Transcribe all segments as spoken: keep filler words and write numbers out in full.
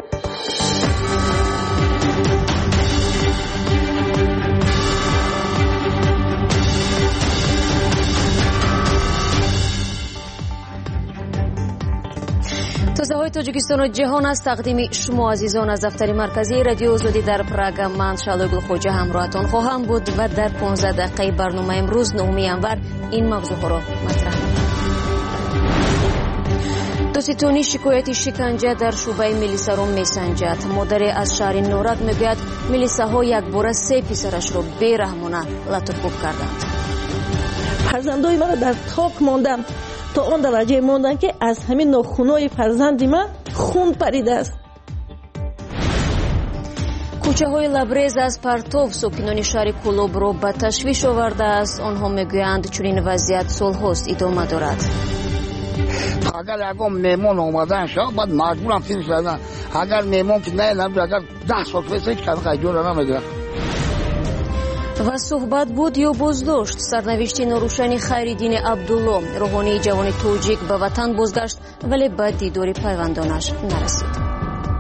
توزیع‌های تاجیکستان و جهان از تقدیم شما عزیزان از دفتر مرکزی رادیو آزادی در پراگ. من شعله گلخوجه همراهتان خواهم بود و در پانزده دقیقه برنامه امروز نهم ژانویه این موضوع را مطرح می‌کنم. دوستانی شکایت شکنجه در شعبه میلیسا میسنجد. مادر از شهر نورک میگوید میلیساها یک بار سه پسرش را بی‌رحمانه لطوکوب کردند. فرزندای من در تاک ماندم، تا آن درجه ماندن که از همین ناخونای فرزندی من خون پریده است. کوچه های لبریز از پرتو ساکنان شهر کولوب را به تشویش آورده است. آنها میگویند چنین وضعیت سالهاست ادامه دارد. اگر اگه میمون اومدن شد بعد مجبورم فیلم شدن. اگر میمون که نه نمیشه، اگر ده سال فیلم که خیلی نمیده. و صحبت بود یا بازداشت. سرنوشت نوروشن خیرالدین عبدالله، روحانی جوان توجیک به وطن بازگشت ولی به دیدار پیوندانش نرسید.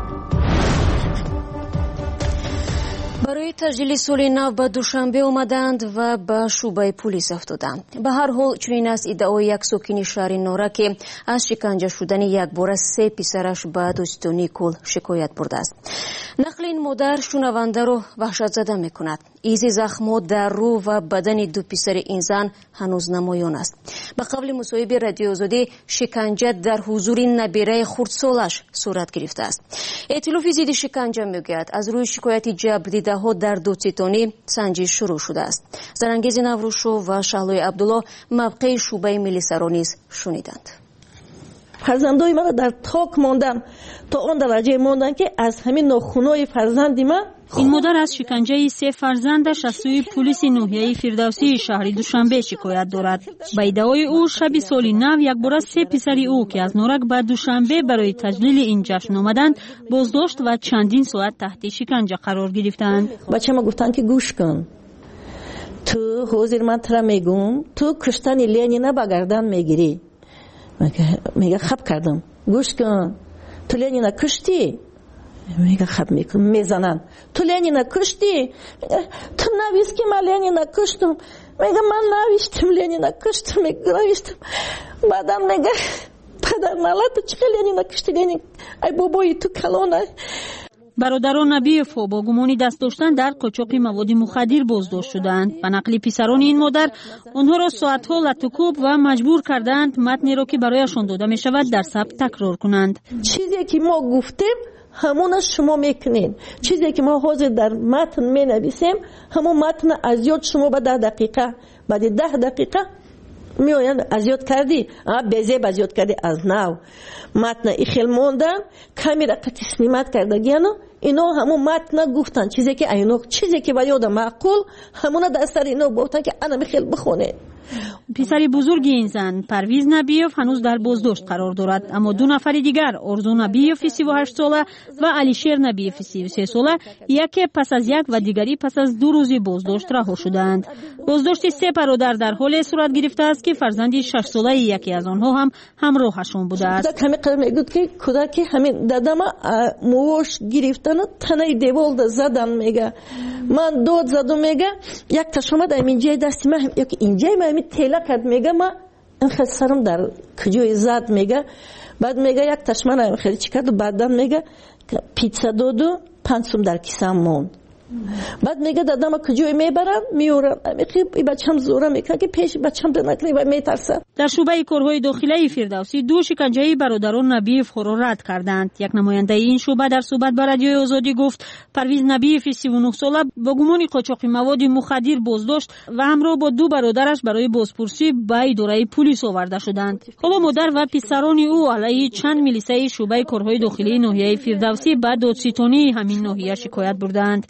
برای تجلیل سال نو به دوشنبه آمدند و به شعبه پلیس افتادند. به هر حال چنین است ادعای یک ساکن شهر نورک که از شکنجه شدن یک بار سه پسرش به دوستانی کل شکایت برده است. نقل این مادر شنونده را وحشت زده می کند. ایزی زخمات در رو و بدن دو پسر این زن هنوز نمایان است. به قول مصاحبه رادیو آزادی شکنجه در حضور نبیره خردسالش صورت گرفته است. ائتلاف ضد شکنجه میگوید از روی شکایت جبردیده ها در دوستانی سنجش شروع شده است. زرانگیز نوروشو و شهلوی عبدالله موقع شعبه میلیسا را نیز شنیدند. فرزندای من در تاک ماندم، تا آن درجه ماندن که از همین ناخونای فرزندی من. این مادر از شکنجه سه فرزندش از سوی پلیس ناحیه فردوسی شهر دوشنبه شکایت دارد. به ادعای او شب سال نو یک بار سه پسر او که از نورک به دوشنبه برای تجلیل این جشن آمدند بازداشت و چندین ساعت تحت شکنجه قرار گرفتند. بچه ما گفتن که گوش کن، تو حاضر من ترا میگم تو کشتن لنینا با گردن میگیری. میگه خب کردم. گوش کن، تو لنینا کشتی؟ میگه خب میکن میزنن. تو لنینا کشتی؟ تو نویس که من لنینا کشتم. میگه من نوشتم لنینا کشتم. میگه نوشتم. بعدم میگه پدر نالت چه لنینا کشتی؟ لنین ای بابای تو کلانه. برادران نبیف با گمانی دست داشتن در قاچاق مواد مخدر بازداشت شدند. به نقل پسران این مادر آنها را ساعتها لطوکوب و مجبور کردند متنی را که برایشان داده می شود در ثبت تکرار کنند. چیزی که ما گفتیم همون شما میکنین. چیزی که ما حاضر در متن می نویسیم همون متن از یاد شما به ده دقیقه بعد ده دقیقه میآیند از یاد کردی بزه از یاد کردی از نو متن ایخیل موندن کمی را تسلیمت کردگیانو اینا همون متن گفتن چیزی که اینو چیزی که به یاد معقول همون دستر اینو گفتن که انا میخیل بخونه. پسر بزرگ این زن پرویز نبیوف هنوز در بازداشت قرار دارد، اما دو نفر دیگر ارزو نبیوف سی و هشت ساله و علیشیر نبیوف سی و سه ساله یکی پس از یک و دیگری پس از دو روزی بازداشت رها شدند. بازداشت سه برادر در حال صورت گرفته است که فرزندی شش ساله یکی از آنها هم همراهشان بوده است. کمی قدم میگوید که کودک همین دادم موش گرفتن و تنه دیوال زدن میگه من داد زدم میگه یک تشمه در اینجای دستی من یک اینجای من می تیله کرد میگه ما این خیلی سرم در کجوی زد میگه بعد میگه یک تشمه نمیم خیلی چی کرد و بعدن میگه پیتزا داد و پنج سوم در کیسم موند. بعد میگه دادم کجوی میبرن میورن این بچم زوره میکنه که پیش بچم ده نکنی و میترسه. در شعبه کارهای داخلی فردوسی دو شکنجه برادران نبیف را رد کردند. یک نماینده این شعبه در صحبت با رادیو آزادی گفت پرویز نبیف سی و نه ساله با گمان قاچاق مواد مخدر بازداشت و همراه با دو برادرش برای بازپرسی به اداره پلیس آورده شدند. حالا مادر و پسران او علیه چند میلیسای شعبه کارهای داخلی ناحیه فردوسی به دادستانی همین ناحیه شکایت بردند.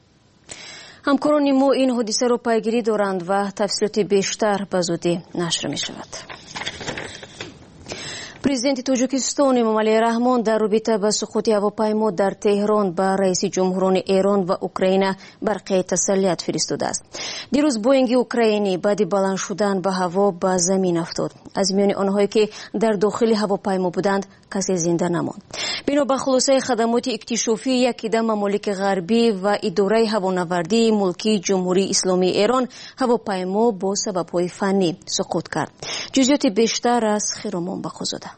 همکاران ما این حادثه را پیگیری دارند و تفصیلات بیشتر به زودی نشر می شود. президенти тоҷикистон эмомалӣ раҳмон дар робита ба суқути ҳавопаймо дар теҳрон ба раиси ҷумҳурони эрон ва украина барқияи тасалият фиристодааст. дирӯз боинги украинӣ баъди баланд шудан ба ҳаво ба замин афтод. аз миёни онҳое ки дар дохили ҳавопаймо буданд касе зинда намонд. бино ба хулосаи хадамоти иктишофӣ якида мамолики ғарбӣ ва идораи ҳавонавардии мулкии ҷумҳурии исломии эрон ҳавопаймо бо сабабҳои фаннӣ суқут кард. ҷузъиёти бештар аз хиромон бақозода.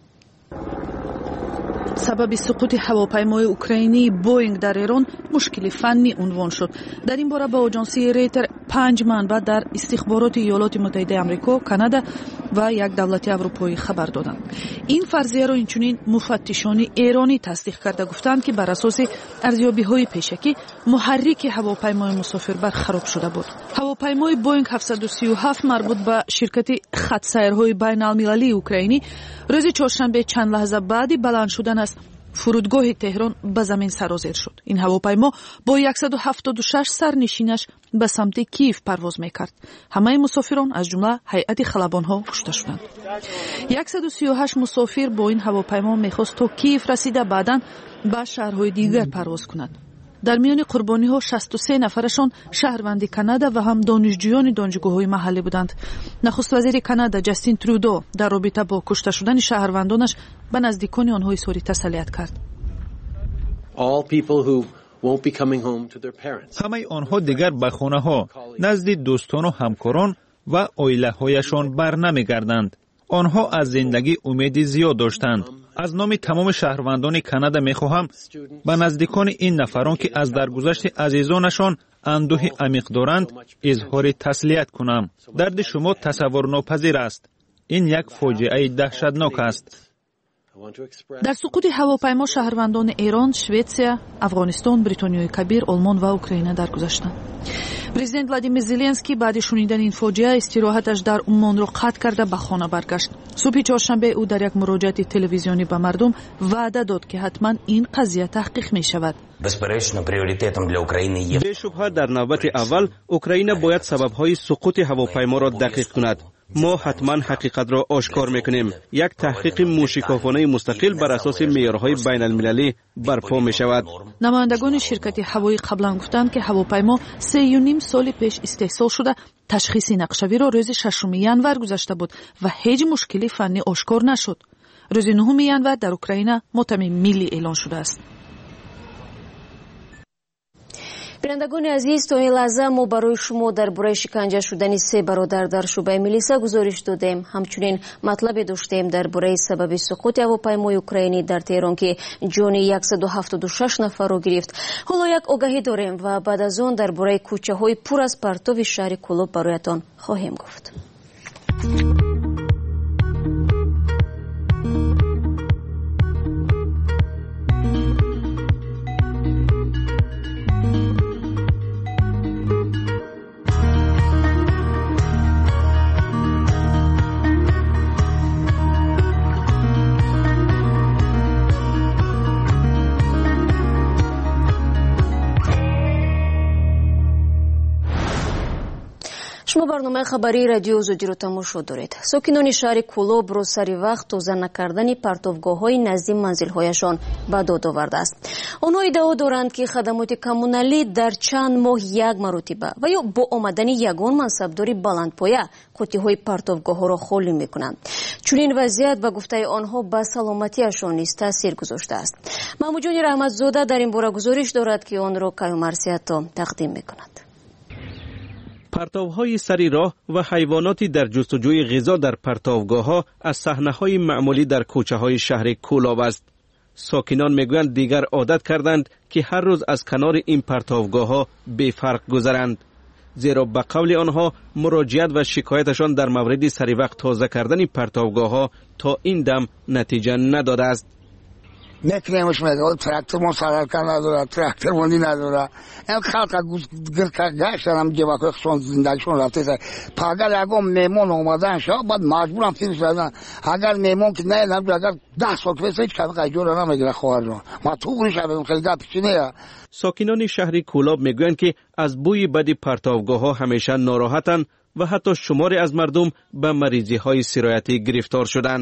сабаби суқути ҳавопаймои украинии боинг дар эрон мушкили фаннӣ унвон шуд. дар ин бора ба оҷонсии рейтер панҷ манбаъ дар истихбороти иёлоти муттаҳидаи амрико, канада ва як давлати аврупоӣ хабар доданд. ин фарзияро инчунин муфаттишони эронӣ тасдиқ карда гуфтанд, ки бар асоси арзёбиҳои пешакӣ муҳаррики ҳавопаймои мусофирбар хароб шуда буд. ҳавопаймои боинг ҳафтсаду сию ҳафт марбут ба ширкати хатсайрҳои байналмилалии украинӣ рӯзи чоршанбе чанд лаҳза баъди баланд шудан аз фурудгоҳи теҳрон ба замин сарозер шуд. ин ҳавопаймо бо яксаду ҳафтоду шаш сарнишинаш ба самти Киев парвоз мекард. ҳамаи мусофирон аз ҷумла ҳайати халабонҳо кушта шуданд. яксаду сию ҳашт мусофир бо ин ҳавопаймо мехост то Киев расида баъдан ба шаҳрҳои дигар парвоз кунад. дар миёни қурбониҳо шасту се нафарашон шаҳрванди Канада ва ҳам донишҷӯёни донишгоҳҳои маҳаллӣ буданд. нахуствазири Канада Ҷастин Трюдо дар робита бо кушта шудани шаҳрвандонаш ба наздикони онҳо изҳори тасалият кард. ҳамаи онҳо дигар ба хонаҳо, назди дӯстону ҳамкорон ва оилаҳояшон барнамегарданд. онҳо аз зиндагӣ умеди зиёд доштанд. аз номи тамоми шаҳрвандони Канада мехоҳам ба наздикони ин нафарон, ки аз даргузашти азизонашон андӯҳи амиқ доранд, изҳори таслият кунам. дарди шумо тасаввурнопазир аст. ин як фоҷиаи даҳшатнок аст. дар суқути ҳавопаймо шаҳрвандони Эрон, Шветсия, Афғонистон, Бритониёи Кабир, Олмон ва Украина даргузаштанд. президент Владимир Зеленский баъди шунидани ин фоҷиа истироҳаташ дар Уммонро қатъ карда ба хона баргашт. субҳи чоршанбе ӯ дар як муроҷиати телевизионӣ ба мардум ваъда дод, ки ҳатман ин қазия таҳқиқ мешавад. бешубҳа дар навбати аввал Украина бояд сабабҳои суқути ҳавопайморо дақиқ кунад. мо ҳатман ҳақиқатро ошкор мекунем. як таҳқиқи мушикофонаи мустақил бар асоси меъёрҳои байналмилалӣ барпо мешавад. намояндагони ширкати ҳавоӣ қаблан гуфтанд, ки ҳавопаймо сею ним соли пеш истеҳсол шуда ташхиси нақшавиро рӯзи шашуми январ гузашта буд ва ҳеҷ мушкили фаннӣ ошкор нашуд. рӯзи нӯҳуми январ дар Украина мотами миллӣ эълон шудааст. бинандагони азиз, то ин лаҳза мо барои шумо дар бораи шиканҷа шудани се бародар дар шӯъбаи милиса гузориш додем. ҳамчунин матлабе доштем дар бораи сабаби суқути ҳавопаймои украинӣ дар Теҳрон, ки ҷони яксаду ҳафтоду шаш нафарро гирифт. ҳоло як огаҳӣ дорем ва баъд аз он дар бораи кӯчаҳои пур аз партови шаҳри Кӯлоб бароятон хоҳем гуфт. шумо барномаи хабарии радиои Озодиро тамошо доред. сокинони шаҳри Кӯлобро сари вақт тоза накардани партовгоҳҳои назди манзилҳояшон ба дод овардааст. онҳо иддао доранд, ки хадамоти коммуналӣ дар чанд моҳ як маротиба ва ё бо омадани ягон мансабдори баландпоя қутиҳои партовгоҳҳоро холӣ мекунанд. чунин вазъият ба гуфтаи онҳо ба саломатиашон низ таъсир гузоштааст. маҳмудҷони раҳматзода дар ин бора гузориш дорад, ки онро каюмарсиато тақдим мекунад. партовҳои сари роҳ ва ҳайвоноти дар ҷустуҷӯи ғизо дар партовгоҳҳо аз саҳнаҳои маъмулӣ дар кӯчаҳои шаҳри Кӯлоб аст. сокинон мегӯянд дигар одат карданд, ки ҳар рӯз аз канори ин партовгоҳҳо бефарқ гузаранд. зеро ба қавли онҳо муроҷиат ва шикояташон дар мавриди саривақт тоза кардани партовгоҳҳо то ин дам натиҷа надодааст. میکنیمش میگه تراکتور ما سرکار نداره، تراکتور ماندی نداره. این خالق گل گشتن هم جواب خشون زندگیشون رفته سر. اگر اگه میمون اومدن شا بعد مجبورم فیلم زدن. اگر میمون که نه نمیشه اگر ده سال که هیچ کاری قیجور نمیگیره خواهران. ما تو نشیم خیلی گپ چینه. ساکنان شهر کولاب میگویند که از بوی بدی پرتوگاه‌ها همیشه ناراحتند و حتی شماری از مردم به مریضی‌های سرایتی گرفتار شدند.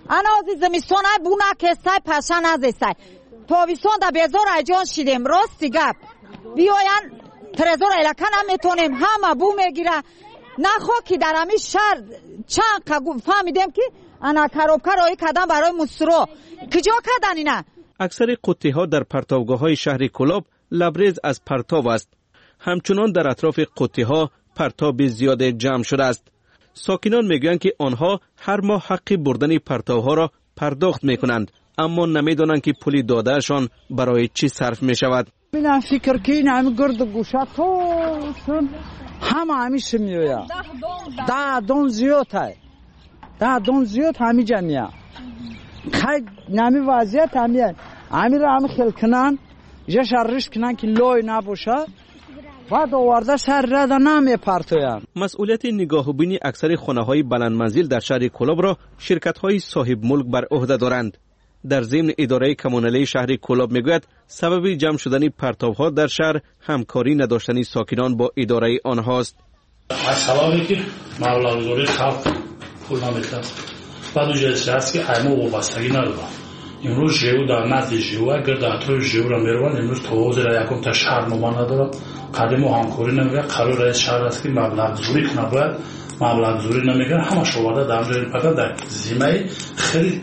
анаузи зимистона буна кесай пашан азесай тобистон да безор аҷон шидем рости гап биёян трезор элака наметонем ҳама бу мегира нахо ки дар ҳами шаҳр чанд қагу фаҳмидем ки ана коробка роҳӣ кардан барои мусро киҷо кардан ина. аксари қуттиҳо дар партовгоҳҳои шаҳри Кӯлоб лабрез аз партов аст. ҳамчунон дар атрофи қуттиҳо партоби зиёде ҷамъ шудааст. сокинон мегӯянд ки онҳо ҳар моҳ ҳаққи бурдани партовҳоро пардохт мекунанд, аммо намедонанд ки пули додаашон барои чӣ сарф мешавад. من فکر که این همه گرد و گوشه تو همه همیشه میویا ده دون زیاد های ده دون زیاد همی جمعیه خیلی نمی وضعیت همیه همی را همی خیل کنن یه شرش کنن که لوی نباشه و دوارده سر رده نمی پرتویم. مسئولیت نگاهبینی اکثر خانه های بلند منزل در شهر کولاب را شرکت های صاحب ملک بر عهده دارند. در ضمن اداره کمونالی شهر کولاب میگوید سبب جمع شدن پرتاب‌ها در شهر همکاری نداشتن ساکنان با اداره آنهاست. مسئله که مبلغ‌گذاری خلق پول نمیده. بعد جلسه است که ایما وابستگی نداره. امروز ژئو در نزد ژئو اگر در اطراف ژئو را میروند امروز توضیح را یکم تا شهر نمان نداره. قدیم و همکاری نمیگه. قرار رئیس شهر است که مبلغ‌گذاری کنه باید مبلغ‌گذاری نمیگه. همش آورده در اونجا فقط در زمینه خیلی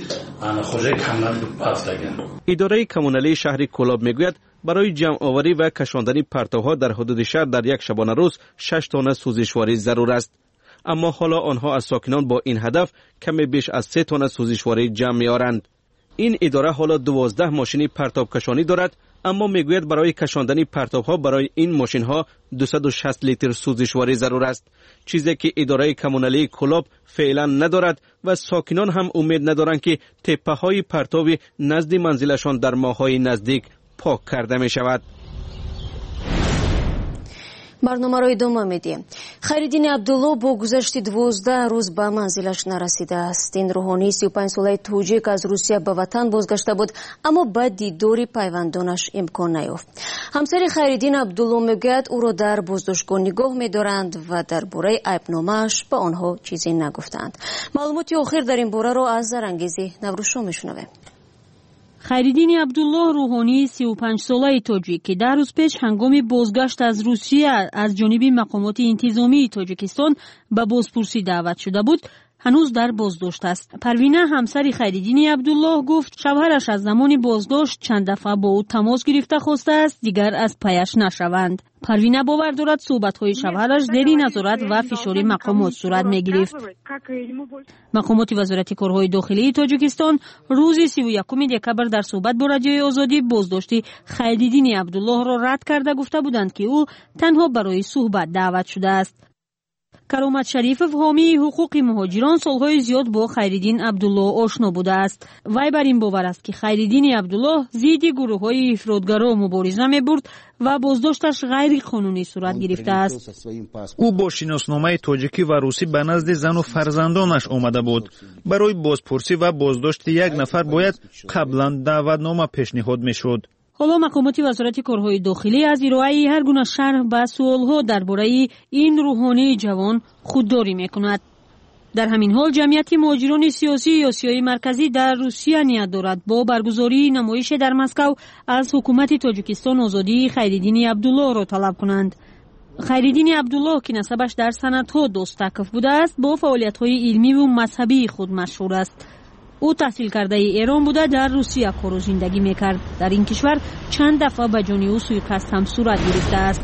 اداره کمونالی شهر کولاب میگوید برای جمع آوری و کشاندن پرتوها در حدود شهر در یک شبانه روز شش تانه سوزشواری ضرور است. اما حالا آنها از ساکنان با این هدف کمی بیش از سه تانه سوزشواری جمع می‌آورند. این اداره حالا دوازده ماشین پرتاب کشانی دارد، اما میگوید برای کشاندن پرتاب‌ها برای این ماشین‌ها دویست و شصت لیتر سوزشواری ضرور است، چیزی که اداره کمونالی کولاب فعلا ندارد و ساکنان هم امید ندارند که تپه‌های پرتاب نزد منزلشان در ماه‌های نزدیک پاک کرده می‌شود. барномаро идома медиҳем. Хайриддин Абдулло бо гузашти дувоздаҳ рӯз ба манзилаш нарасидааст. ин рӯҳонии си و پنج солаи тоҷик аз Русия ба ватан бозгашта буд, аммо ба дидори пайвандонаш имкон наёфт. ҳамсари Хайриддин Абдулло мегӯяд ӯро дар боздоштгоҳ нигоҳ медоранд ва дар бораи айбномааш ба онҳо чизе нагуфтаанд. маълумоти охир дар ин бораро аз Зарангези Наврӯзшо мешунавем. хайриддини Абдуллоҳ рӯҳонии си و پنج солаи тоҷик ки дар рӯз пеш ҳангоми бозгашт аз Русия аз ҷониби мақомоти интизомии Тоҷикистон ба бозпурсӣ даъват шуда буд, ҳанӯз дар боздошт аст. Парвина ҳамсари Хайриддини Абдуллоҳ гуфт шавҳараш аз замони боздошт чанд дафъа бо ӯ тамос гирифта хостааст дигар аз паяш нашаванд. Парвина бовар дорад суҳбатҳои шавҳараш зери назорат ва фишори мақомот сурат мегирифт. мақомоти вазорати корҳои дохилии Тоҷикистон рӯзи си و یک декабр дар суҳбат бо радиои Озодӣ боздошти Хайриддини Абдуллоҳро рад карда гуфта буданд ки ӯ танҳо барои суҳбат даъват шудааст. Каромат Шарифов ҳомии ҳуқуқи муҳоҷирон солҳои зиёд бо Хайриддин Абдуллоҳ ошно будааст. Вай бар ин бовар аст ки Хайриддини Абдуллоҳ зидди гурӯҳҳои ифротгаро мубориза мебурд ва боздошташ ғайриқонунӣ сурат гирифтааст. ӯ бо шиносномаи тоҷикӣ ва русӣ ба назди зану фарзандонаш омада буд. барои бозпурсӣ ва боздошти як нафар бояд қаблан даъватнома пешниҳод мешуд. ҳоло мақомоти вазорати корҳои дохилӣ аз ироаи ҳар гуна шарҳ ба суолҳо дар бораи ин рӯҳонии ҷавон худдорӣ мекунад. дар ҳамин ҳол ҷамъияти муҳоҷирони сиёсӣ Осиёи марказӣ дар Русия ният дорад бо баргузории намоише дар Москав аз ҳукумати Тоҷикистон озодии Хайриддини Абдуллоҳро талаб кунанд. Хайриддини Абдуллоҳ ки насабаш дар санадҳо Достаков будааст, бо фаъолиятҳои илмиву мазҳабии худ машҳур аст. ӯ таҳсилкардаи Эрон буда дар Русия кору зиндагӣ мекард. дар ин кишвар чанд дафъа ба ҷони ӯ суиқасд ҳам сурат гирифтааст.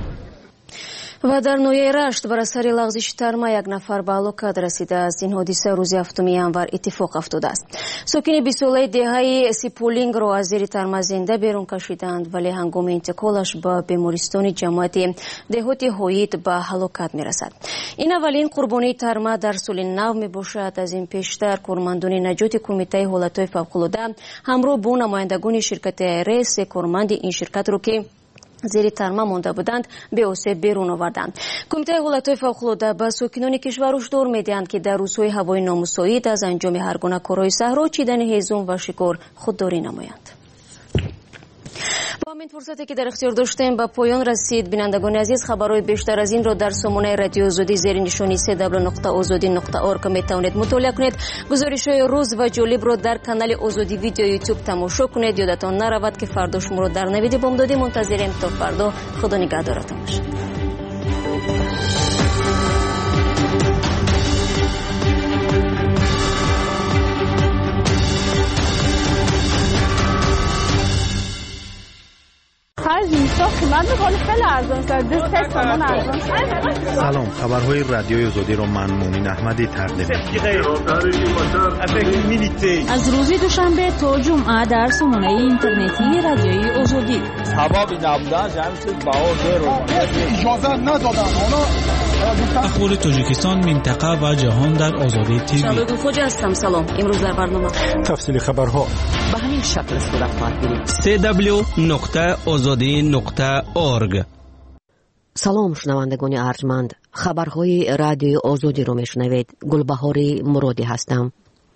ва дар ноҳияи Рашт бар асари лағзиши тарма як нафар ба ҳалокат расидааст. ин ҳодиса рӯзи ҳафтуми январ иттифоқ афтодааст. сокини бисолаи деҳаи Сиполингро аз зери тарма зинда берун кашиданд, вале ҳангоми интиқолаш ба бемористони ҷамоати деҳоти Ҳоид ба ҳалокат мерасад. ин аввалин қурбонии тарма дар соли нав мебошад. аз ин пештар кормандони наҷоти кумитаи ҳолатҳои фавқулода ҳамроҳ бо намояндагони ширкати Айрес корманди ин ширкатро ки зери тарма монда буданд беосеб берун оварданд. кумитаи ҳолатҳои фавқулода ба сокинони кишвар ҳушдор медиҳанд ки дар рӯзҳои ҳавои номусоид аз анҷоми ҳар гуна корҳои саҳро, чидани ҳезум ва шикор худдорӣ намоянд. با همین فرصتی که در اختیار داشتیم به پایان رسید. بینندگان عزیز، خبرهای بیشتر از این را در سامانه رادیو آزادی زیر نشانی سه دبلیو نقطه آزادی نقطه اورگ می توانید مطالعه کنید. گزارش‌های روز و جالب را در کانال آزادی ویدیو یوتیوب تماشا کنید. یادتان نرود که فردا شما را در نوید بامدادی منتظریم. تا فردا، خدا نگهدارتان باشد. سلام، خبرهای رادیوی آزادی را من مومن احمدی تقدیم می‌کنم. از روز دوشنبه تا جمعه در سامانه اینترنتی رادیوی آزادی. سبب نبودن جمعیت باور رو اجازه ندادن. اخبار تاجیکستان، منطقه و جهان در آزادی تیوی. شادو خوجا هستم. سلام. امروز در برنامه تفصیل خبرها به همین شکل صورت خواهد گرفت. سه دبلیو نقطه آزادی نقطه اورگ. سلام شنوندگان ارجمند، خبرهای رادیوی آزادی رو میشنوید. گلبهاری مرادی هستم.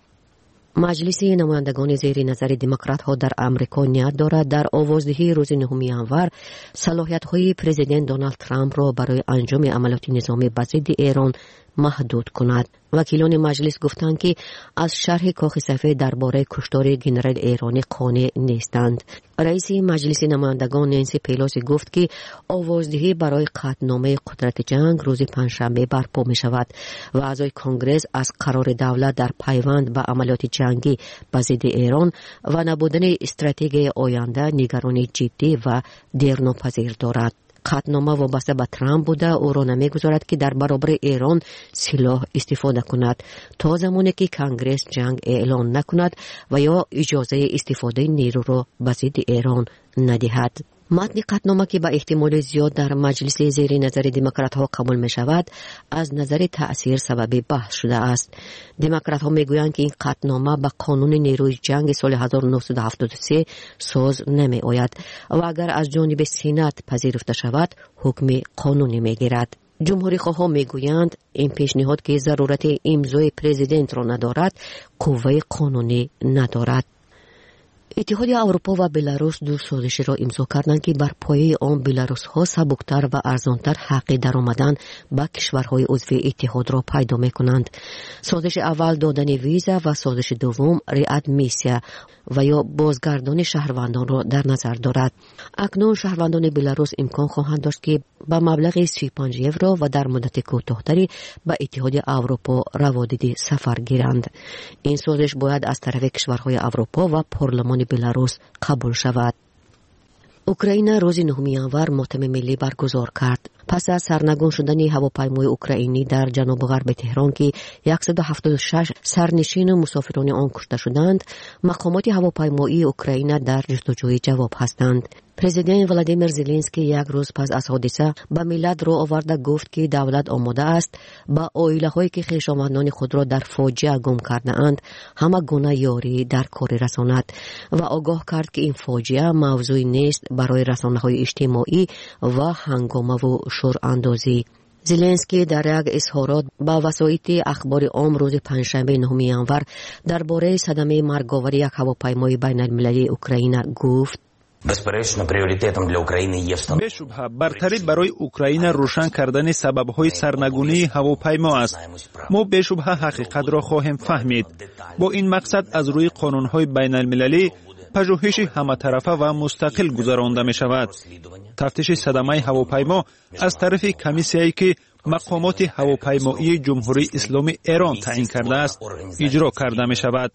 مجلس نمایندگان زیر نظر دموکرات ها در امریکا نیت دارد در آوازدهی روز نهم ژانویه صلاحیت های پرزیدنت دونالد ترامپ را برای انجام عملیات نظامی به ضد ایران محدود کند. وکیلان مجلس گفتند که از شرح کاخ سفید درباره کشتار ژنرال ایرانی قانع نیستند. رئیس مجلس نمایندگان نانسی پیلوسی گفت که آوازدهی برای قطعنامه قدرت جنگ روز پنجشنبه برپا می شود و اعضای کنگره از قرار دولت در پیوند به عملیات جنگی به ضد ایران و نبودن استراتژی آینده نگرانی جدی و دیرناپذیر دارد. قطعنامه وابسته به ترامپ بوده او را نمیگذارد که در برابر ایران سلاح استفاده کند تا زمانی که کنگره جنگ اعلان نکند و یا اجازه استفاده نیرو را به ضد ایران ندهد. متن قطعنامه که به احتمال زیاد در مجلس زیر نظر دموکرات ها قبول می شود از نظر تأثیر سبب بحث شده است. دموکرات ها می گویند که این قطعنامه به قانون نیروی جنگ سال هزار و نهصد و هفتاد و سه ساز نمی آید و اگر از جانب سنا پذیرفته شود حکم قانونی می گیرد. جمهوری خواه می گویند این پیشنهاد که ضرورت امضای پرزیدنت را ندارد قوه قانونی ندارد. اتحاد اروپا و بلاروس دو سازش را امضا کردند که بر پایه آن بلاروس ها سبکتر و ارزانتر حق درآمدن به کشورهای عضو اتحاد را پیدا می کنند. سازش اول دادن ویزا و سازش دوم ریادمیسیا و یا بازگردان شهروندان را در نظر دارد. اکنون شهروندان بلاروس امکان خواهند داشت که با مبلغ سی و پنج یورو و در مدت کوتاه‌تری به اتحاد اروپا روادید سفر گیرند. این سازش باید از طرف کشورهای اروپا و پارلمان بلاروس قبول شود. اوکراین روز نهم ژانویه ماتم ملی برگزار کرد. پس از سرنگون شدن هواپیمای اوکراینی در جنوب غرب تهران که صد و هفتاد و شش سرنشین و مسافران آن کشته شدند، مقامات هواپیمایی اوکراین در جستجوی جواب هستند. پرزیدنت ولادیمیر زلنسکی یک روز پس از حادثه به ملت رو آورده گفت که دولت آماده است با عائله‌هایی که خویشاوندان خود را در فاجعه گم کرده اند همه گونه یاری در کار رساند و آگاه کرد که این فاجعه موضوعی نیست برای رسانه‌های اجتماعی و هنگامه و شور اندازی. زلنسکی در یک اظهارات با وسایط اخبار عام روز پنجشنبه نهم ژانویه درباره صدمه مرگاور یک هواپیمای بین المللی اوکراین گفت: безперечно пріоритетом для України є встановлення. بشبه برتری برای اوکراین روشن کردن سبب‌های سرنگونی هواپیما است. ما بشبه حقیقت را خواهیم فهمید. با این مقصد از روی قانون‌های بین المللی پژوهش همه طرفه و مستقل گذرانده می شود. تفتیش صدمه هواپیما از طرف کمیسیایی که مقامات هواپیمایی جمهوری اسلامی ایران تعیین کرده است اجرا کرده می شود.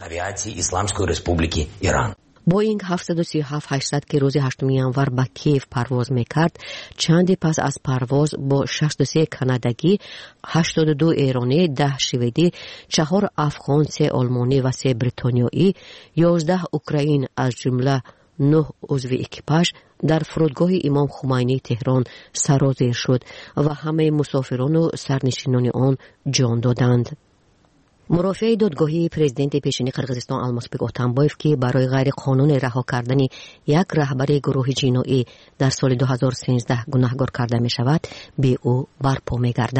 بوینگ هفتصد و سی و هفت هشتصد که روز هشتم ژانویه به کیف پرواز میکرد چندی پس از پرواز با شصت و سه کانادایی، هشتاد و دو ایرانی، ده شوئدی، چهار افغان، سه آلمانی و سه بریتانیایی، یازده اوکراین از جمله نه عضو اکیپاژ در فرودگاه امام خمینی تهران سرازیر شد و همه مسافران و سرنشینان آن جان دادند. مرافع دادگاهی پرزیدنت پیشین قرقیزستان المازبек اتنبایف که برای غیر قانون رها کردن یک رهبر گروه جنایی در سال دو هزار و سیزده گناهکار کرده می شود به او برپا می گردد.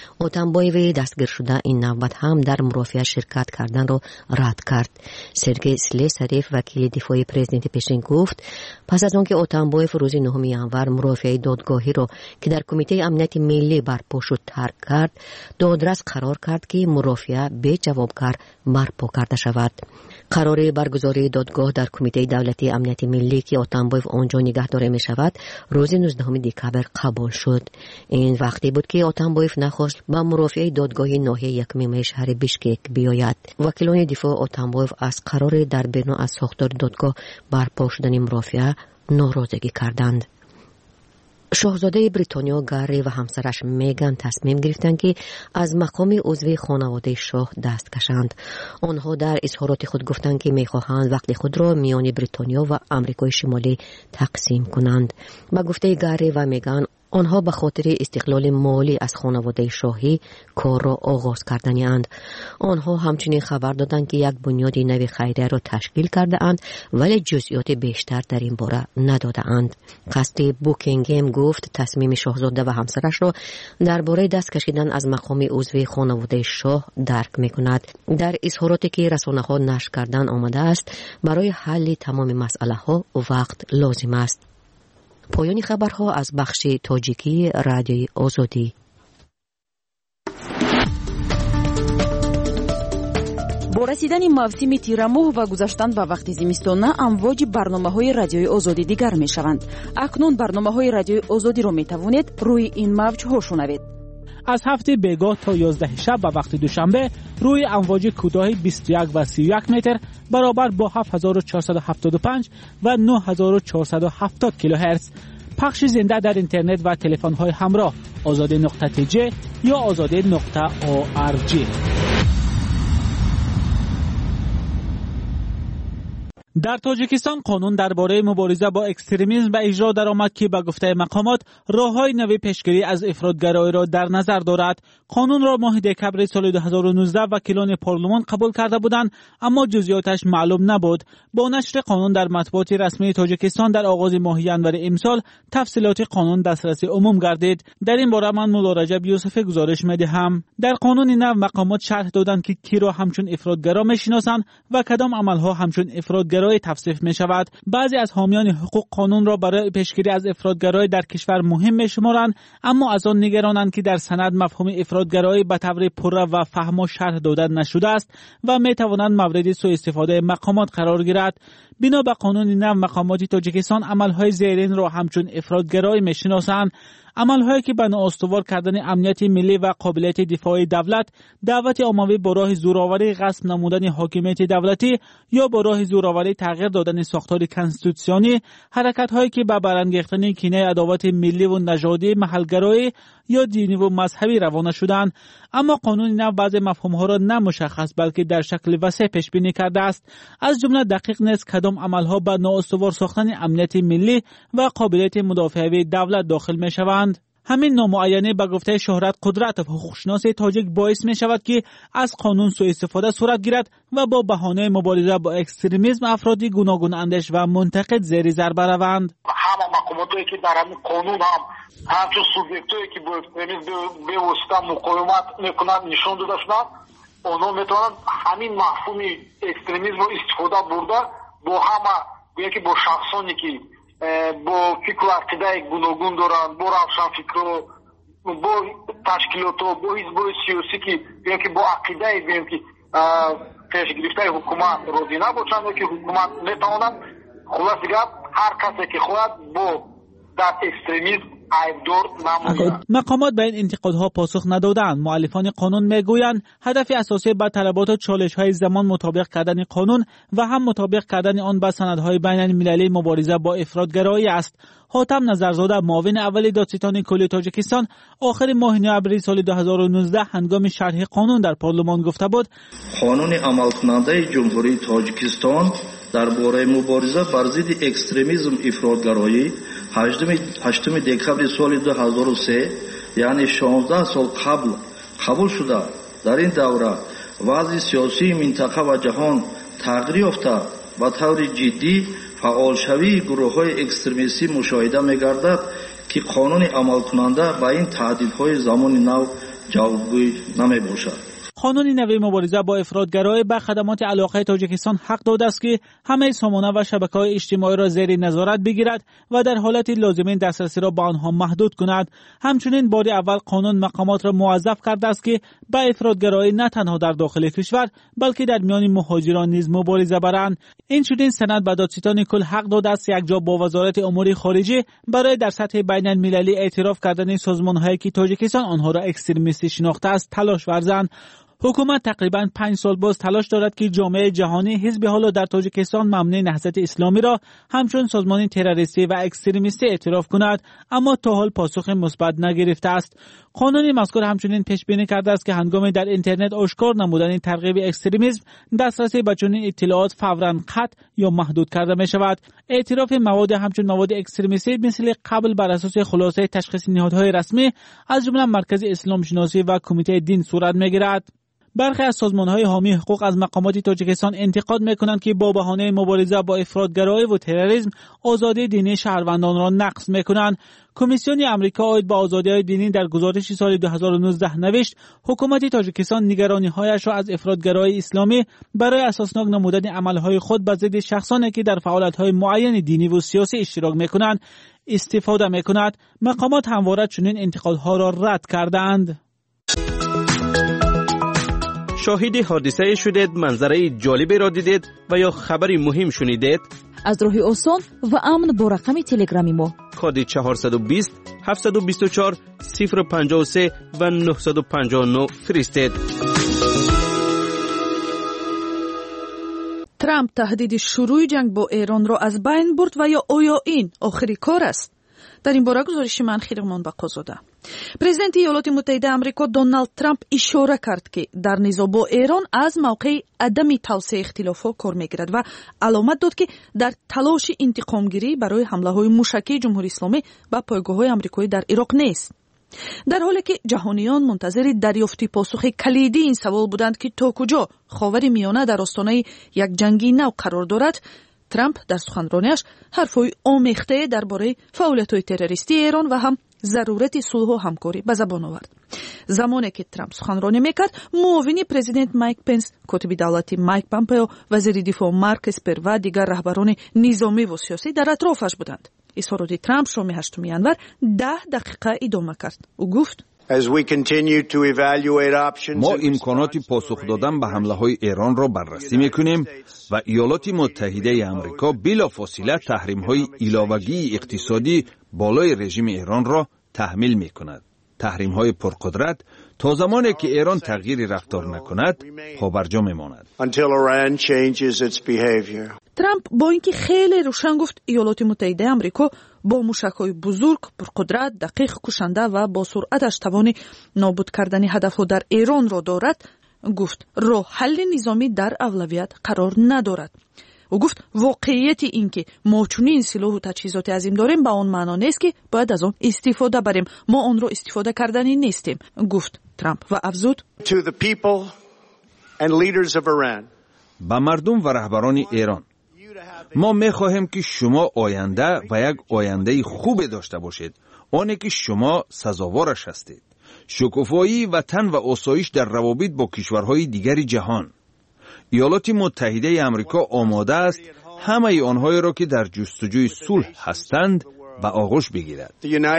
اتنبایو دستگیر شده این نوبت هم در مرافعه شرکت کردن را رد کرد. سرگی سلیسریف وکیل دفاعی پرزیدنت پیشین گفت پس از آنکه اتنبایو روز نهم ژانویه مرافعه دادگاهی را که در کمیته امنیت ملی برپا شد ترک کرد، دادرس قرار کرد که مرافعه به جوابگر برپا کرده شود. قرار برگزاری دادگاه در کمیته دولتی امنیت ملی که اتنبایو آنجا نگهداری می شود روز نوزدهم دکبر قبول شد. این وقتی بود که اتنبایو نخواست با مرافعه دادگاهی ناحیه یکمیم شهر بیشکک بیاید. وکیلان دفاع اتنبایو از قرار در بنا از ساختار دادگاه برپا شدن مرافعه ناراضگی کردند. شاهزاده بریتانیا گاری و همسرش میگان تصمیم گرفتند که از مقام عضو خانواده شاه دست کشند. آنها در اظهارات خود گفتند که میخواهند وقت خود را میان بریتانیا و آمریکای شمالی تقسیم کنند. با گفته گاری و میگان آنها به خاطر استقلال مالی از خانواده شاهی کار را آغاز کردنی اند. آنها همچنین خبر دادند که یک بنیاد نوی خیریه را تشکیل کرده اند ولی جزئیات بیشتر در این باره نداده اند. قصد بوکینگهم گفت تصمیم شاهزاده و همسرش را درباره دست کشیدن از مقام عضو خانواده شاه درک می‌کند. در اظهاراتی که رسانه‌ها نشر کردن آمده است برای حل تمام مسئله‌ها وقت لازم است. پایان خبرها از بخش تاجیکی رادیوی آزادی. با رسیدن موسم تیرماه و گذشتن به وقت زمستانه امواج برنامه‌های رادیوی آزادی دیگر می‌شوند. اکنون برنامه‌های رادیوی آزادی را می‌توانید روی این موج‌ها شنوید. از هفته بیگاه تا یازده شب به وقت دوشنبه روی امواج کوتاه بیست و یک و سی و یک متر برابر با هفت هزار و چهارصد و هفتاد و پنج و نه هزار و چهارصد و هفتاد کیلوهرتز پخش زنده در اینترنت و تلفن‌های همراه آزاده نقطه تی جی یا آزاده نقطه او آر جی. در تاجیکستان قانون درباره مبارزه با اکستریمیسم به اجرا درآمد که به گفته مقامات راه‌های نوی پیشگیری از افراطگرایی را در نظر دارد. قانون را ماه دکبر سال دو هزار و نوزده وکیلان پارلمان قبول کرده بودند اما جزئیاتش معلوم نبود. با نشر قانون در مطبوعات رسمی تاجیکستان در آغاز ماه ژانویه امسال تفصیلات قانون دسترسی عموم گردید. در این باره من مولا رجب یوسفی گزارش می‌دهم. در قانون نو مقامات شرح دادند که کی را همچون افراطگرا می‌شناسند و کدام عملها همچون افراطگرایی توصیف می شود. بعضی از حامیان حقوق قانون را برای پیشگیری از افراطگرایی در کشور مهم می شمارند اما از آن نگرانند که در سند مفهوم افراطگرایی به طور پره و فهم و شرح داده نشده است و می توانند مورد سوء استفاده مقامات قرار گیرد. بنا به قانون نو مقامات تاجیکستان عملهای زیرین را همچون افراطگرایی می شناسند: عملهایی که به نااستوار کردن امنیت ملی و قابلیت دفاعی دولت، دعوت عمومی با راه زورآوری غصب نمودن حاکمیت دولتی یا با راه زورآوری تغییر دادن ساختار کنستیتوسیونی، حرکت‌هایی که به برانگیختن کینه عداوت ملی و نژادی، محلگرایی یا دینی و مذهبی روانه شدند. اما قانون نو بعضی مفهوم‌ها را نه مشخص بلکه در شکل وسیع پیش بینی کرده است. از جمله دقیق نیست کدام عملها به نااستوار ساختن امنیت ملی و قابلیت مدافعه دولت داخل می‌شوند. همین نامعینه به گفته شهرت قدرت و حقوقشناس تاجیک باعث می شود که از قانون سوء استفاده صورت گیرد و با بهانه مبارزه با اکستریمیسم افرادی گوناگون اندیش و منتقد زیر ضربه روند. همه مقاماتی که در همین قانون هم همچون سوبیکتایی که با اکستریمیسم به واسطه مقاومت میکنند نشان داده شدند، آنها میتوانند همین مفهوم اکستریمیسم رو استفاده برده با همه گویا که با شخصانی که با فکر و عقیده گوناگون دارند، با روشن فکر و با تشکیلات و با حزب‌های سیاسی که بگویم که با عقیده بگویم که پیش گرفته حکومت راضی نباشند و که حکومت نتواند خلاص گپ هر کسی که خواهد با در اکستریمیسم عیبدار نماید. مقامات به این انتقادها پاسخ ندادند. مؤلفان قانون میگویند هدف اساسی با طلبات و چالش‌های زمان مطابق کردن قانون و هم مطابق کردن آن با سندهای بین المللی مبارزه با افراطگرایی است. حاتم نظرزاده، معاون اول دادستان کلی تاجیکستان، آخر ماه نوامبر سال دو هزار و نوزده هنگام شرح قانون در پارلمان گفته بود: قانون عملکننده جمهوری تاجیکستان درباره مبارزه بر ضد اکستریمیسم افراطگرایی هشتم دکبر سال دو هزار و سه یعنی شانزده سال قبل قبول شده. در این دوره وضع سیاسی منطقه و جهان تغییر یافته و طور جدی فعالشوی گروه‌های اکستریمیستی مشاهده می‌گردد که قانون عملکننده با این تهدیدهای زمان نو ҷавобгӯй намебошад. قانون نوی مبارزه با افراطگرایی به خدمات علاقه تاجیکستان حق داده است که همه سامانه و شبکه‌های اجتماعی را زیر نظارت بگیرد و در حالت لازمین دسترسی را به آنها محدود کند. همچنین بار اول قانون مقامات را موظف کرده است که به افراطگرایی نه تنها در داخل کشور بلکه در میان مهاجران نیز مبارزه برند. این چنین سند به دادستان کل حق داده است یک جا با وزارت امور خارجه برای در سطح بین المللی اعتراف کردن سازمان‌هایی که تاجیکستان آنها را اکستریمیستی شناخته است تلاش ورزند. حکومت تقریباً پنج سال باز تلاش دارد که جامعه جهانی حزب حالا در تاجیکستان مبنای نهضت اسلامی را همچون سازمان تروریستی و اکستریمیستی اعتراف کند، اما تا حال پاسخ مثبت نگرفته است. قانون مذکور همچنین پیش بینی کرده است که هنگام در اینترنت آشکار نمودن ترغیب اکستریمیسم دسترسی به چنین اطلاعات فوراً قطع یا محدود کرده می شود. اعتراف مواد همچون مواد اکستریمیستی مثل قبل بر اساس خلاصه تشخیص نهادهای رسمی از جمله مرکز اسلام شناسی و کمیته دین صورت می گیرد. برخی از سازمان‌های حامی حقوق از مقامات تاجیکستان انتقاد می‌کنند که با بهانه مبارزه با افراطگرایی و تروریسم آزادی دینی شهروندان را نقض می‌کنند. کمیسیون آمریکا عاید به آزادی‌های دینی در گزارش سال دو هزار و نوزده نوشت حکومت تاجیکستان نگرانی‌هایش را از افراطگرایی اسلامی برای اساسناک نمودن عمل‌های خود به ضد شخصانی که در فعالیت‌های معین دینی و سیاسی اشتراک می‌کنند استفاده می‌کند. مقامات همواره چنین انتقادها را رد کردند. شاهد حادثه شدید، منظره جالبی را دیدید و یا خبری مهم شنیدید؟ از راه آسان و امن با رقم تلگرامی ما کد چهارصد و بیست هفتصد و بیست و چهار صفر و پنجاه و سه و نهصد و پنجاه و نه فرستید. ترامپ تهدید شروع جنگ با ایران را از بین برد و یا آیا این آخری کار است؟ در این باره گزارش من خیرمان بقازاده. پرزیدنت ایالات متحده آمریکا دونالد ترامپ اشاره کرد که در نزاع با ایران از موقع عدم توسعه اختلافات کار میگیرد و علامت داد که در تلاش انتقامگیری برای حمله های موشکی جمهوری اسلامی به پایگاه های آمریکایی در عراق نیست. در حالی که جهانیان منتظر دریافت پاسخ کلیدی این سوال بودند که تا کجا خاور میانه در آستانه یک جنگی نو قرار دارد، ترامپ در سخنرانیش حرفهای آمیخته درباره فعالیت‌های تروریستی ایران و هم ضرورت صلح و همکاری به زبان آورد. زمانی که ترامپ سخنرانی میکرد، معاون پرزیدنت مایک پنس، کاتب دولتی مایک پامپئو، وزیر دفاع مارک اسپر و دیگر رهبران نظامی و سیاسی در اطرافش بودند. اظهارات ترامپ شام هشتم ژانویه ده دقیقه ادامه کرد. او گفت: ما امکانات پاسخ دادن به حمله های ایران را بررسی میکنیم و ایالات متحده آمریکا بلافاصله تحریم های علاوگی اقتصادی بالای رژیم ایران را تحمیل میکند. تحریم های پرقدرت تا زمانی که ایران تغییر رفتار نکند پابرجا میماند. ترامپ با اینکه خیلی روشن گفت ایالات متحده آمریکا با موشک‌های بزرگ، پرقدرت، دقیق کشنده و با سرعتش توان نابود کردن هدف‌ها در ایران را دارد، گفت راه حل نظامی در اولویت قرار ندارد. او گفت واقعیت این که ما چنین سلاح و تجهیزات عظیم داریم به آن معنا نیست که باید از آن استفاده بریم. ما آن را استفاده کردنی نیستیم، گفت ترامپ و افزود: به مردم و رهبران ایران ما می‌خواهیم که شما آینده و یک آینده خوب داشته باشید، آنی که شما سزاوارش هستید. شکوفایی وطن و آسایش در روابط با کشورهای دیگر جهان. ایالات متحده آمریکا آماده است همه آنهایی را که در جستجوی صلح هستند به آغوش بگیرد.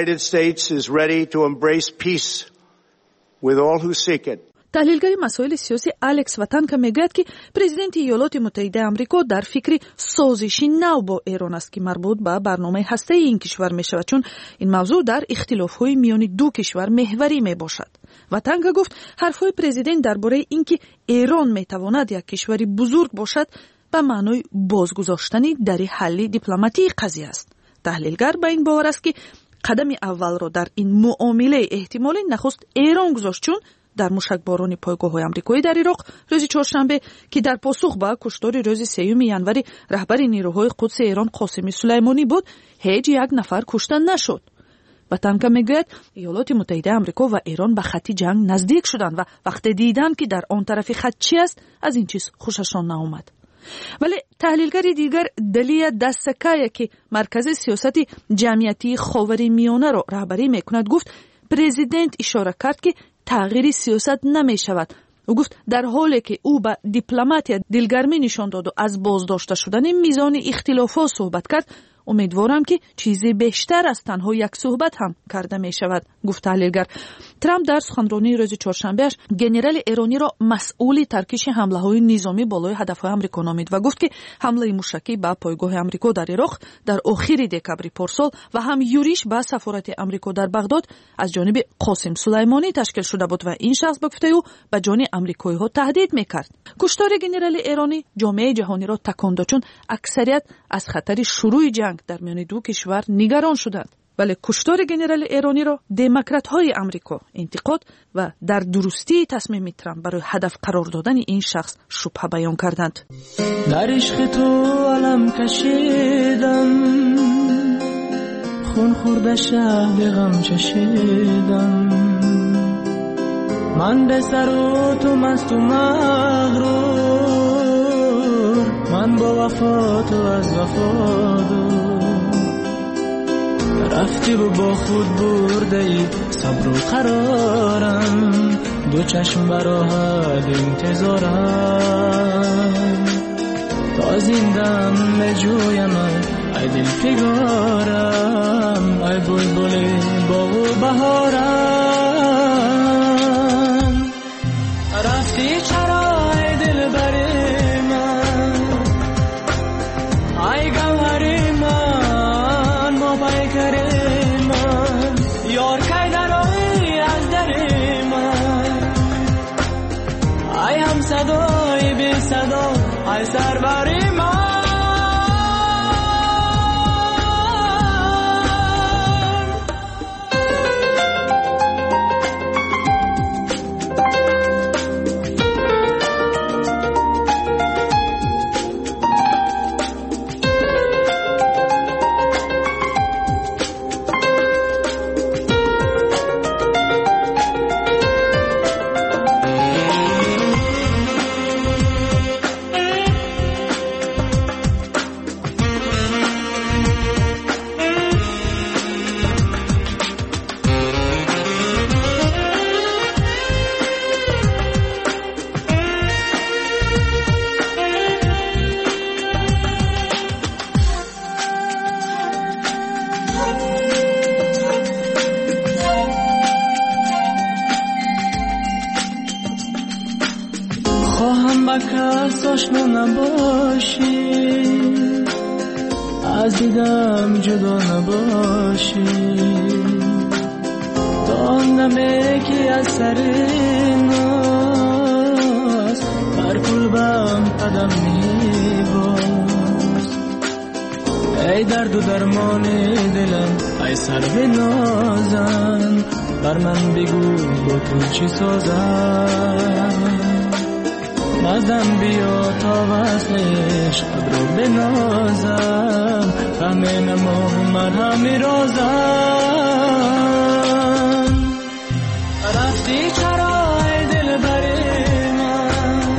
تحلیلگر مسائل سیاسی الکس وطن که میگوید که پرزیدنت ایالات متحده آمریکا در فکر سازشی نو با ایران است که مربوط به برنامه هسته این کشور می شود، چون این موضوع در اختلاف‌های میان دو کشور محوری می باشد. وطن که گفت حرفهای پرزیدنت درباره اینکه ایران می تواند یک کشوری بزرگ باشد به معنای بازگذاشتن در حل دیپلماتی قضیه است. تحلیلگر به این باور است که قدم اول را در این معامله احتمالاً نخست ایران گذاشت، چون در موشکباران پایگاه‌های آمریکایی در عراق روز چهارشنبه که در پاسخ به کشتار روز سوم ژانویه رهبر نیروهای قدس ایران قاسم سلیمانی بود، هیچ یک نفر کشته نشد. و تنکه میگوید ایالات متحده آمریکا و ایران به خط جنگ نزدیک شدند و وقتی دیدن که در آن طرف خط چی است از این چیز خوششان نآمد. ولی تحلیلگر دیگر دلیل دستکه که مرکز سیاست جمعیتی خاورمیانه را رهبری میکند گفت پرزیدنت اشاره کرد که тағйири сиёсат намешавад. ӯ гуфт дар ҳоле ки ӯ ба дипломатия дилгармӣ нишон доду аз боздошта шудани мизони ихтилофҳо суҳбат кард, умедворам ки чизи бештар аз танҳо як суҳбат ҳам карда мешавад, гуфт таҳлилгар. Трамп дар суханронии рӯзи чоршанбеаш генерали эрониро масъули таркиши ҳамлаҳои низомӣ болои ҳадафҳои амрико номид ва гуфт ки ҳамлаи мушакӣ ба пойгоҳи амрико дар ироқ дар охири декабри порсол ва ҳам юриш ба сафорати амрико дар бағдод аз ҷониби қосим сулаймонӣ ташкил шуда буд ва ин шахс ба гуфтаи ӯ ба ҷони амрикоиҳо таҳдид мекард. куштори генерали эронӣ ҷомеаи ҷаҳониро такон дод, чун аксарият аз хатари шурӯъи ҷанг дар миёни ду кишвар нигарон шуданд. вале куштори генерали эрониро демократҳои амрико интиқод ва дар дурустии тасмими Трамп барои ҳадаф қарор додани ин шахс шубҳа баён карданд. дар ишқи ту алам кашидам, хун хӯрда шаҳди ғам чашидам, ман бесару ту масту мағрур, ман бо вафо ту аз вафо дур. رفتی و با خود برده ای صبر و قرارم، دو چشم براحت انتظارم، تا زندم نجویم ای دل فگارم، ای بلبل باغ و بهارم. رفتی چرا ای دل بری من، ای گوهری من، ما پیکری من، یار کی درایی از دری من، ای هم صدای بی صدا، ای سربری من. خواهم با کس آشنا نباشی، از دیدم جدا نباشی، تا آن دمه که از سر ناز بر قلبم قدم میباز. ای درد و درمان دلم، ای سر به نازم، بر من بگو با تو چی سازم. نازم بیا تا وصل عشق رو بنازم، فهم نما مرهم رازم. رفتی چرا ای دل بری من،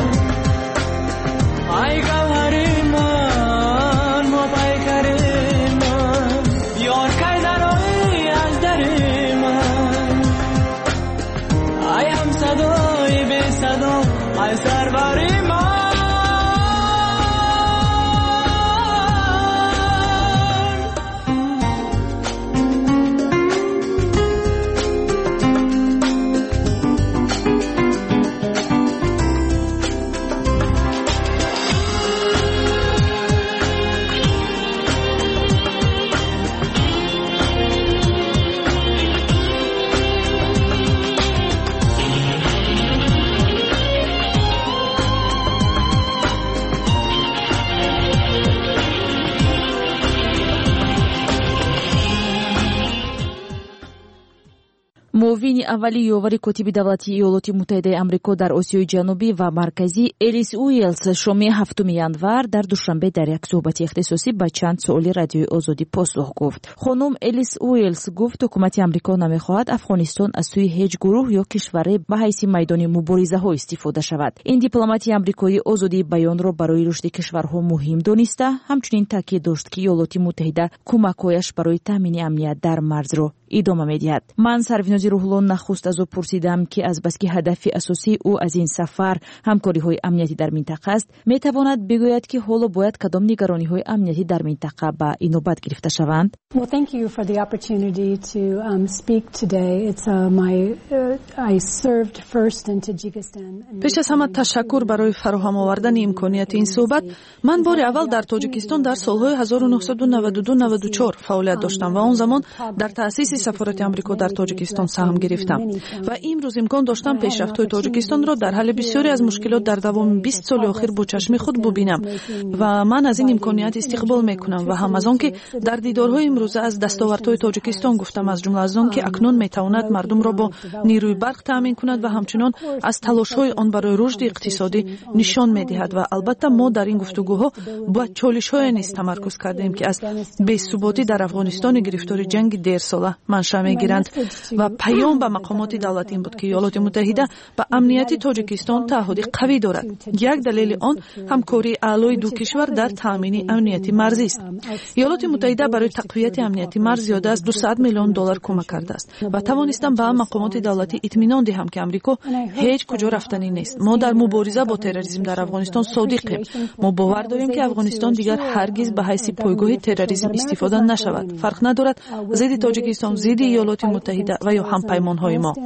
ای گوهری من، ما پیکری من، یار کی درایی از دری من، ای هم صدای بی صدا، ای سربری من. муовини аввалии ёвари котиби давлати иёлоти муттаҳидаи амрико дар осиёи ҷанубӣ ва марказӣ Элис Уилс шоми ҳафтуми январ дар душанбе дар як суҳбати ихтисосӣ ба чанд суоли радиои озодӣ посух гуфт. хонум Элис Уилс гуфт ҳукумати амрико намехоҳад Афғонистон аз сӯи ҳеҷ гурӯҳ ё кишваре ба ҳайси майдони муборизаҳо истифода шавад. ин дипломатии амрикоӣ озодии баёнро барои рушди кишварҳо муҳим дониста, ҳамчунин таъкид дошт ки иёлоти муттаҳида кӯмакҳояш барои таъмини амният дар марзро идома медиҳад. ман сарвинози рӯҳулло нахуст аз ӯ пурсидам ки азбаски ҳадафи асосии ӯ аз ин сафар ҳамкориҳои амнияти дар минтақа аст, метавонад бигӯяд ки ҳоло бояд кадом нигарониҳои амнияти дар минтақа ба инобат гирифта шаванд? Well, thank you for the opportunity to um, speak today. It's uh, my uh, I served first in Tajikistan. пеш аз ҳама ташаккур барои фароҳам овардани имконияти ин суҳбат. ман бори аввал дар тоҷикистон дар солҳои ҳазору нуҳсаду наваду ду наваду чор фаъолият доштам ва он замон дар таъсиси сафорати амрико дар тоҷикистон саҳм гирифтам ва имрӯз имкон доштам пешрафтҳои тоҷикистонро дар ҳалли бисёре аз мушкилот дар давоми бист соли охир бо чашми худ бубинам ва ман аз ин имконият истиқбол мекунам ва ҳам аз он ки дар дидорҳои имрӯза аз дастовардҳои тоҷикистон гуфтам, аз ҷумла аз он ки акнун метавонад мардумро бо нирӯи барқ таъмин кунад ва ҳамчунон аз талошҳои он барои рушди иқтисодӣ нишон медиҳад ва албатта мо дар ин гуфтугӯҳо ба чолишҳое низ тамаркуз кардем ки аз бесуботӣ дар афғонистони гирифтори ҷанги дерсола маншаъ мегиранд ва паём ба мақомоти давлат ин буд ки иёлоти муттаҳида ба амнияти тоҷикистон таъҳуди қавӣ дорад. як далели он ҳамкории аълои ду кишвар дар таъмини амнияти марзист. иёлоти муттаҳида барои тақвияти амнияти марз зиёда аз дусад миллион доллар кӯмак кардааст ва тавонистам ба мақомоти давлатӣ итминон диҳам ки амрико ҳеҷ куҷо рафтанӣ нест. мо дар мубориза бо терроризм дар афғонистон содиқем. мо бовар дорем ки афғонистон дигар ҳаргиз ба ҳайси пойгоҳи терроризм истифода нашавад. фарқ надорад зидди тоҷикистон, зидди иёлоти муттаҳида ва ё ҳампаймонҳои мо.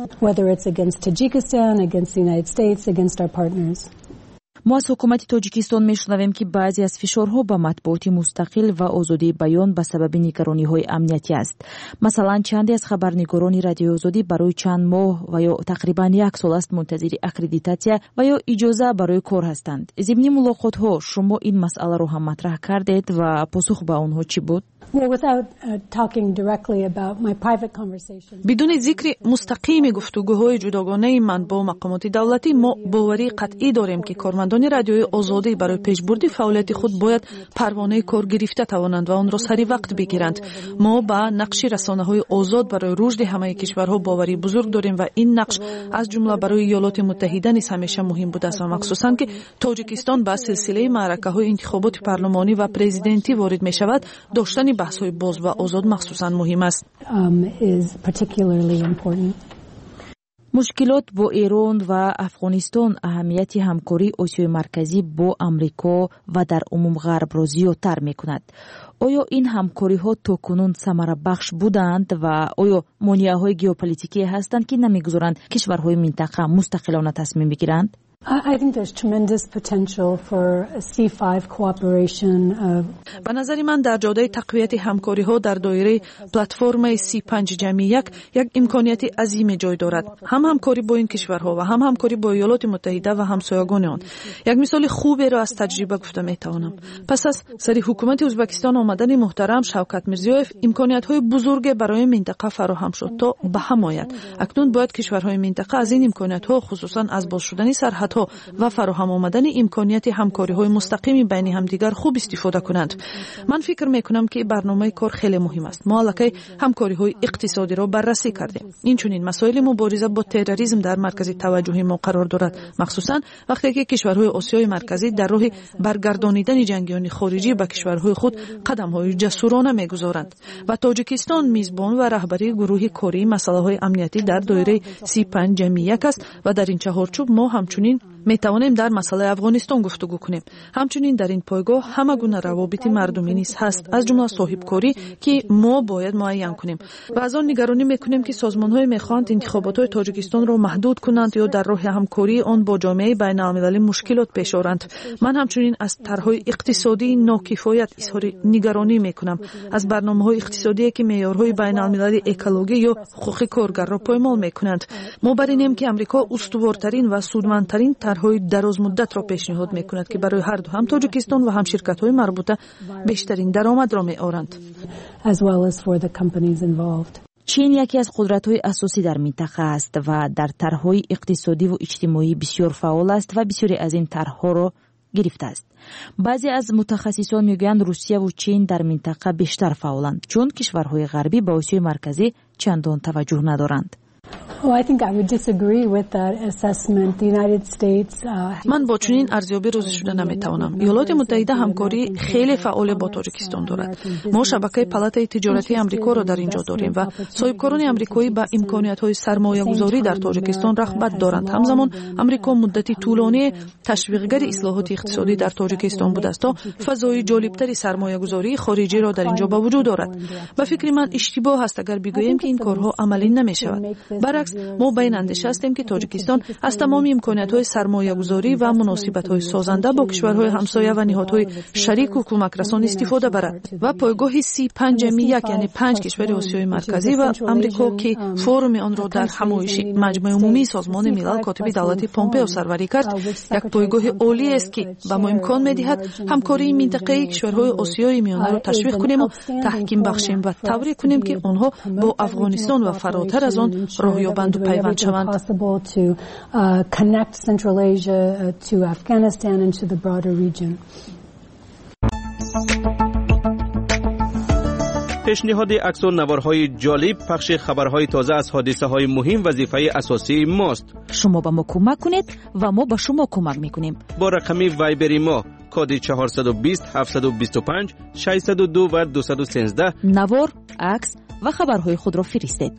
мо аз ҳукумати тоҷикистон мешунавем ки баъзе аз фишорҳо ба матбуоти мустақил ва озодии баён ба сабаби нигарониҳои амниятӣ аст. масалан, чанде аз хабарнигорони радиои озодӣ барои чанд моҳ ва ё тақрибан як сол аст мунтазири аккредитатсия ва ё иҷоза барои кор ҳастанд. зимни мулоқотҳо шумо ин масъаларо ҳам матраҳ кардед ва посух ба онҳо чӣ буд? Well, without uh, talking directly about my private conversations. бидуни зикри мустақими гуфтугӯҳои ҷудогонаи ман бо мақомоти давлатӣ, мо боварии қатъӣ дорем ки кормандони радиои озодӣ барои пешбурди фаъолияти худ бояд парвонаи кор гирифта тавонанд ва онро сари вақт бигиранд. мо ба нақши расонаҳои озод барои рушди ҳамаи кишварҳо боварии бузург дорем ва ин нақш аз ҷумла барои иёлоти муттаҳида низ ҳамеша муҳим будааст ва махсусан ки тоҷикистон ба силсилаи маъракаҳои интихоботи парлумонӣ ва президентӣ ворид мешавад, доштани баҳсҳои боз ва озод махсусан муҳим аст. мушкилот бо Эрон ва Афғонистон аҳамияти ҳамкории Осиёи марказӣ бо Амрико ва дар умум ғарбро зиёдтар мекунад. оё ин ҳамкориҳо то кунун самарабахш буданд ва оё монеаҳои геополитикие ҳастанд ки намегузоранд кишварҳои минтақа мустақилона тасмим бигиранд? I think there's tremendous potential for C five cooperation. ба назари ман дар ҷодаи тақвияти ҳамкориҳо дар доираи платформаи си панҷ ҷамъи як як имконияти азиме ҷой дорад. ҳам ҳамкорӣ бо ин кишварҳо ва ҳам ҳамкорӣ бо иёлоти муттаҳида ва ҳамсоягони он. як мисоли хуберо аз таҷриба гуфта метавонам. пас аз сари ҳукумати Ӯзбекистон омадани муҳтарам Шавкат Мирзиёев, имкониятҳои бузурге барои минтақа фароҳам шуд то ба ҳам ояд. акнун бояд кишварҳои минтақа аз ин имкониятҳо, хусусан аз боз шудани сарҳадҳо ва фароҳам омадани имконияти ҳамкориҳои мустақими байни ҳамдигар хуб истифода кунанд. ман фикр мекунам ки барномаи кор хеле муҳим аст. мо аллакай ҳамкориҳои иқтисодиро баррасӣ кардем. инчунин масоили мубориза бо терроризм дар маркази таваҷҷуҳи мо қарор дорад, махсусан вақте ки кишварҳои Осиёи марказӣ дар роҳи баргардонидани ҷангиёни хориҷӣ ба кишварҳои худ қадамҳои ҷасурона мегузоранд. ва тоҷикистон мизбон ва раҳбарии гурӯҳи кории масъалаҳои амниятӣ дар доираи си панҷ ҷамъи як аст ва дар ин чаҳорчӯб мо ҳамчунин метавонем дар масъалаи Афғонистон гуфтугӯ кунем. ҳамчунин дар ин пойгоҳ ҳама гуна равобити мардумӣ низ ҳаст, аз ҷумла соҳибкорӣ ки мо бояд муайян кунем. ва аз он нигаронӣ мекунем ки созмонҳое мехоҳанд интихоботҳои Тоҷикистонро маҳдуд кунанд ё дар роҳи ҳамкории он бо ҷомеаи байналмилалӣ мушкилот пеш оранд. ман ҳамчунин аз тарҳҳои иқтисодии нокифоят изҳори нигаронӣ мекунам. аз барномаҳои иқтисодие ки меъёрҳои байналмилалии экологӣ ё ҳуқуқи коргарро поймол мекунанд. мо бар инем ки Амрико устувортарин ва судмандтарин тарҳҳои дарозмуддатро пешниҳод мекунад ки барои ҳарду ҳам Тоҷикистон ва ҳам ширкатҳои марбута бештарин даромадро меоранд. чин яке аз қудратҳои асосӣ дар минтақа аст ва дар тарҳҳои иқтисодиву иҷтимоӣ бисёр фаъол аст ва бисёре аз ин тарҳҳоро гирифтааст. баъзе аз мутахассисон мегӯянд Русияву Чин дар минтақа бештар фаъоланд, чун кишварҳои ғарбӣ ба Осиёи марказӣ чандон таваҷҷӯҳ надоранд. Oh, I think I would disagree with that assessment. The United States uh, من با چنین ارزیابی روزی شده نمیتوانم. ایالات متحده همکاری خیلی فعال با تاجیکستان دارد. ما شبکه پالاتای تجارتی آمریکا را در اینجا داریم و صاحبکاران آمریکایی به امکانیت‌های سرمایه‌گذاری در تاجیکستان رغبت دارند. همزمان آمریکا مدتی طولانی تشویقگر اصلاحات اقتصادی در تاجیکستان بوده است تا فضای جالبتری سرمایه‌گذاری خارجی را در اینجا به وجود دارد. به فکر من اشتباه است اگر بگوییم که این کارها عملی نمی‌شود. برعکس ما به این اندیشه هستیم که تاجیکستان از تمام امکانیت‌های سرمایه‌گذاری و مناسبت‌های سازنده با کشورهای همسایه و نهادهای شریک و کمک‌رسان استفاده برد و پایگاه سی پنج یک یعنی پنج کشور آسیای مرکزی و آمریکا که فورم آن را در همایش مجمع عمومی سازمان ملل کاتب دولت پومپئو سروری کرد، یک پایگاه عالی است که به ما امکان می‌دهد همکاری منطقه‌ای کشورهای آسیای میانه را تشویق کنیم و تحکیم بخشیم و طوری کنیم که آنها با افغانستان و فراتر از آن راه یابند و پیوند شوند. پیشنهاد عکس و نوارهای جالب، پخش خبرهای تازه از حادثه های مهم وظیفه اساسی ماست. شما به ما کمک کنید و ما به شما کمک میکنیم. با رقم وایبری ما کد چهارصد و بیست هفتصد و بیست و پنج ششصد و دو و دویست و سیزده نوار، عکس و خبرهای خود را فرستید.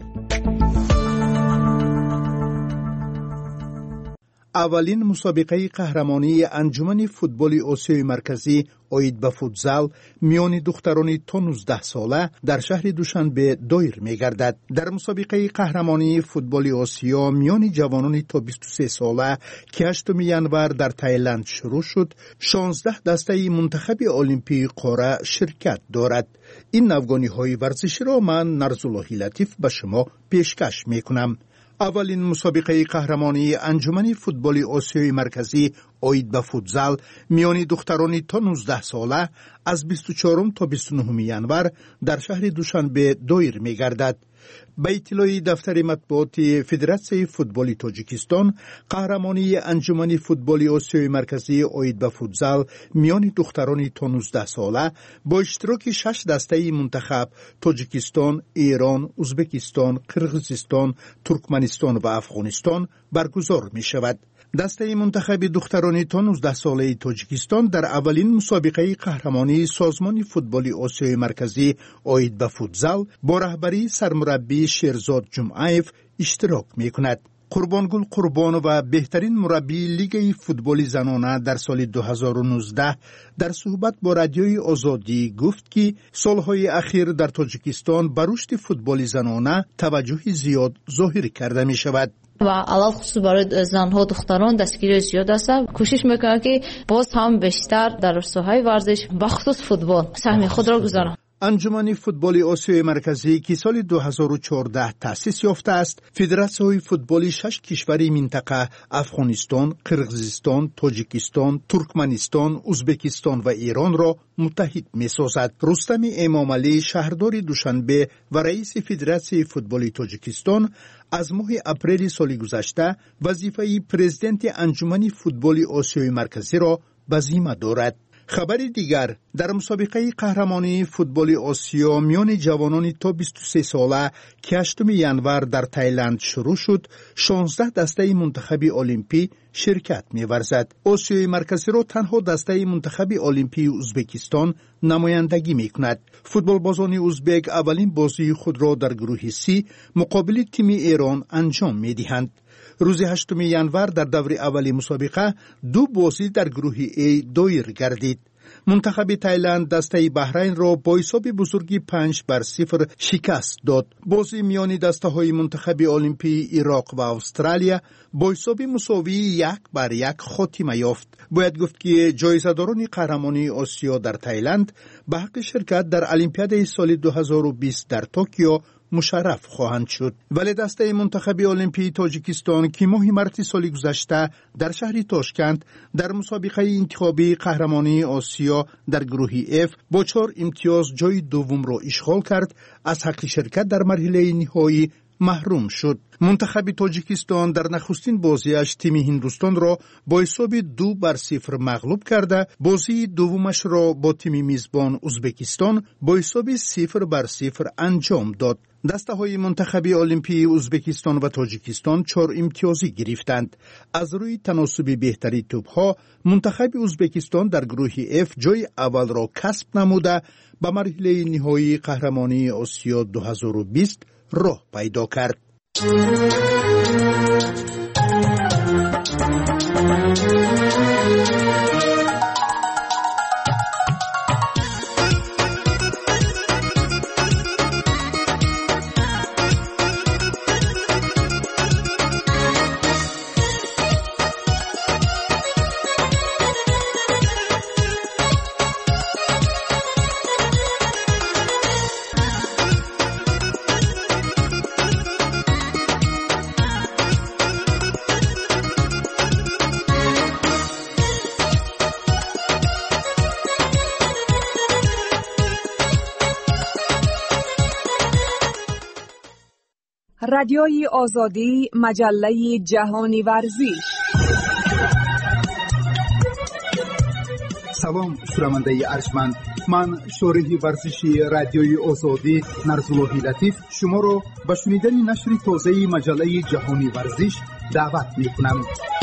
اولین مسابقه قهرمانی انجمن فوتبال آسیای مرکزی اوید به فوتزال میان دختران تا نوزده ساله در شهر دوشنبه دایر می‌گردد. در مسابقه قهرمانی فوتبال آسیا میان جوانان تا بیست و سه ساله که هشتم ژانویه در تایلند شروع شد، شانزده دسته منتخب المپی قاره شرکت دارد. این نوگانی‌های ورزشی را من نرزاللهی لطیف به شما پیشکش می‌کنم. اولین مسابقه قهرمانی انجمن فوتبال آسیای مرکزی اوید به فوتزال میان دختران تا نوزده ساله از بیست و چهارم تا بیست و نهم ژانویه در شهر دوشنبه دایر می‌گردد. به اطلاع دفتر مطبوعات فدراسیون فوتبال تاجیکستان، قهرمانی انجمن فوتبال آسیای مرکزی اوید به فوتزال میان دختران تا نوزده ساله با اشتراک شش دسته منتخب تاجیکستان، ایران، ازبکستان، قرغیزستان، ترکمنستان و افغانستان برگزار می شود. دسته منتخب دختران تا نوزده ساله تاجیکستان در اولین مسابقه قهرمانی سازمان فوتبال آسیای مرکزی اوید به فوتزال با رهبری سرمربی شیرزاد جمعیف اشتراک می کند. قربانگل قربان و بهترین مربی لیگ فوتبال زنانه در سال دو هزار و نوزده در صحبت با رادیوی آزادی گفت که سالهای اخیر در تاجیکستان به رشد فوتبال زنانه توجه زیاد ظاهر کرده می شود. و علل خصوص برای زنها دختران دستگیری زیاد است. کوشش میکنند که باز هم بیشتر در ساحه ورزش بخصوص فوتبال سهم خود را گذارند. انجمن فوتبال آسیای مرکزی که سال دو هزار و چهارده تأسیس یافته است، فدراسیون فوتبال شش کشور منطقه افغانستان، قرغیزستان، تاجیکستان، ترکمنستان، ازبکستان و ایران را متحد می‌سازد. رستم امامعلی شهردار دوشنبه و رئیس فدراسیون فوتبال تاجیکستان از ماه اپریل سال گذشته وظیفه پرزیدنت انجمن فوتبال آسیای مرکزی را به ذمه دارد. خبر دیگر، در مسابقه قهرمانی فوتبال آسیا میان جوانان تا بیست و سه ساله که هشتم ژانویه در تایلند شروع شد، شانزده دسته منتخب المپی شرکت می‌ورزد. آسیای مرکزی را تنها دسته منتخب المپی ازبکستان نمایندگی می‌کند. فوتبالبازان ازبک اولین بازی خود را در گروه سی مقابل تیم ایران انجام می‌دهند. روز هشتم ژانویه در دور اولی مسابقه دو بازی در گروه ای دایر گردید. منتخب تایلند دسته بحرین را با حساب بزرگی پنج بر صفر شکست داد. بازی میان دسته های منتخب المپی عراق و استرالیا با حساب مساوی یک بر یک خاتمه یافت. باید گفت که جایزه‌داران قهرمانی آسیا در تایلند به حق شرکت در المپیاد سال دو هزار و بیست در توکیو مشرف خواهند شد. ولی دسته منتخب المپی تاجیکستان که ماه مارس سال گذشته در شهر تاشکند در مسابقه انتخابی قهرمانی آسیا در گروه اف با چهار امتیاز جای دوم را اشغال کرد، از حق شرکت در مرحله نهایی محروم شد. منتخب تاجیکستان در نخستین بازیش تیم هندوستان را با حساب دو بر صفر مغلوب کرده، بازی دومش را با تیم میزبان ازبکستان با حساب صفر بر صفر انجام داد. دسته‌های منتخبی المپی ازبکستان و تاجیکستان چهار امتیازی گرفتند. از روی تناسب بهتری توپ‌ها منتخب ازبکستان در گروه اف جای اول را کسب نموده به مرحله نهایی قهرمانی آسیا دو هزار و بیست راه پیدا کرد. رادیوی آزادی، مجله جهانی ورزش. سلام شنونده ارجمند، من شارح ورزشی رادیوی آزادی نرزاللهی لطیف شما را به شنیدن نشر تازه مجله جهانی ورزش دعوت می‌کنم.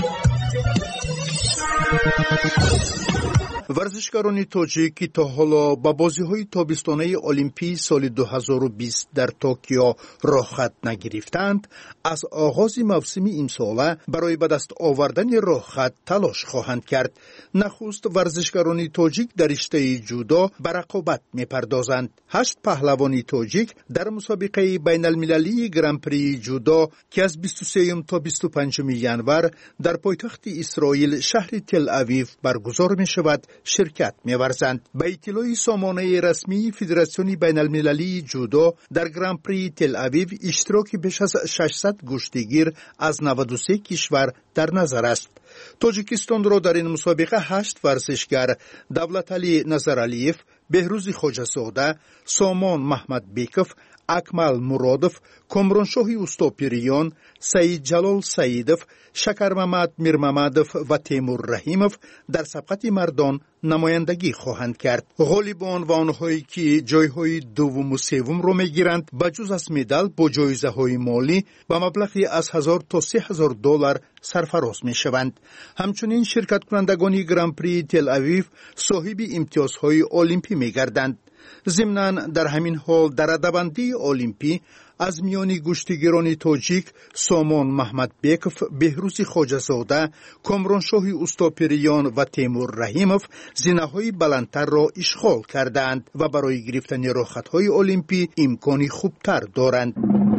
ورزشکاران تاجیک که تا حالا به بازی‌های تابستانه المپی سال دو هزار و بیست در توکیو راه خط نگرفتند، از آغاز موسم امساله برای به دست آوردن راه خط تلاش خواهند کرد. نخست ورزشکاران تاجیک در رشته جودو به رقابت می‌پردازند. هشت پهلوان تاجیک در مسابقه بین المللی گران پری جودو که از بیست و سه تا بیست و پنج ژانویه در پایتخت اسرائیل شهر تل اویو برگزار می‌شود شرکت می‌ورزند. به اطلاع سامانه رسمی فدراسیون بین المللی جودو در گران پری تل اویو اشتراک بیش از ششصد گشتیگیر از نود و سه کشور در نظر است. تاجیکستان را در این مسابقه هشت ورزشگر دولتعلی نظرعلیف، بهروز خواجه‌زاده، سامان محمد بیکوف، اکمل مرادوف، کامرانشاه استوپیریان، سعید جلال سعیدوف، شکر محمد میرمحمدوف و تیمور رحیموف در سبقت مردان نمایندگی خواهند کرد. غالبان و آنهایی که جایهای دوم و سوم را میگیرند بجز از مدال با جایزه های مالی به مبلغی از هزار تا سه هزار دلار سرفراز می شوند. همچنین شرکت کنندگان گران پری تل اویو صاحب امتیازهای المپی می گردند. ضمناً در همین حال در رده‌بندی المپی از میان گشتیگران تاجیک سامان محمد بیکوف، بهروز خواجه‌زاده، کامرانشاه استوپیریان و تیمور رحیموف زینه‌های بلندتر را اشغال کردند و برای گرفتن رخصت‌های المپی امکانی خوبتر دارند.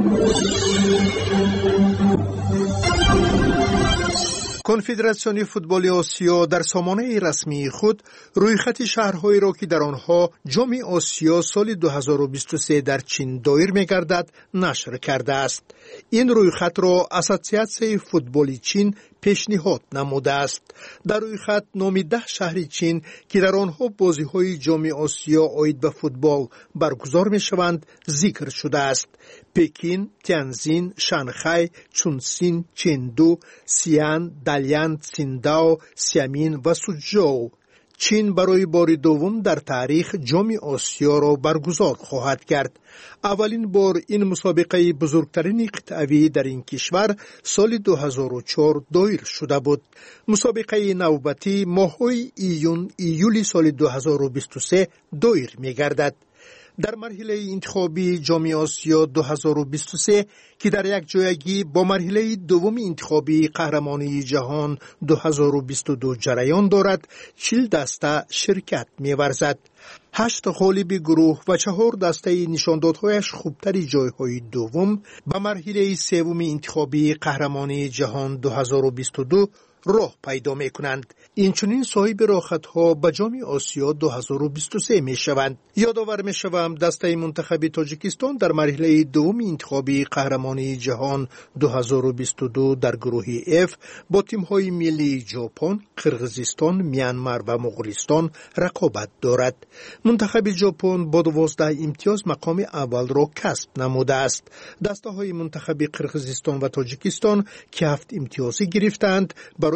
کنفدراسیون فوتبال آسیا در سامانه رسمی خود رویخط شهرهایی را که در آنها جام آسیا سال دو هزار و بیست و سه در چین دایر می‌گردد نشر کرده است. این رویخط را اسوسیاسیون فوتبال چین پیشنهاد نموده است. در رویخط نام ده شهر چین که در آنها بازی‌های جام آسیا عاید به فوتبال برگزار می‌شوند ذکر شده است. پکین، تیانزین، شانگهای، چونسین، چندو، سیان، دالیان، سینداو، سیامین و سوجو. چین برای بار دوم در تاریخ جام آسیا را برگزار خواهد کرد. اولین بار این مسابقه بزرگترین قطعه‌ای در این کشور سال دو هزار و چهار دایر شده بود. مسابقه نوبتی ماه‌های ایون ایولی سال دو هزار و بیست و سه دایر می‌گردد. در مرحله انتخابی جام آسیا دو هزار و بیست و سه که در یک جایگی با مرحله دوم انتخابی قهرمانی جهان دو هزار و بیست و دو جریان دارد، چهل دسته شرکت می‌ورزد. هشت غالب گروه و چهار دسته نشاندادهایش خوبتری جایهای دوم به مرحله سوم انتخابی قهرمانی جهان دو هزار و بیست و دو راه پیدا می کنند. این چنین صاحب راحت ها به جام آسیا دو هزار و بیست و سه می شوند. یادآور می شوم دسته منتخب تاجیکستان در مرحله دوم انتخابی قهرمانی جهان دو هزار و بیست و دو در گروه اف با تیم های ملی ژاپن، قرقیزستان، میانمار و مغولستان رقابت دارد. منتخب ژاپن با دوازده امتیاز مقام اول را کسب نموده است. دسته های منتخب قرقیزستان و تاجیکستان که هفت امتیازی گرفتند برای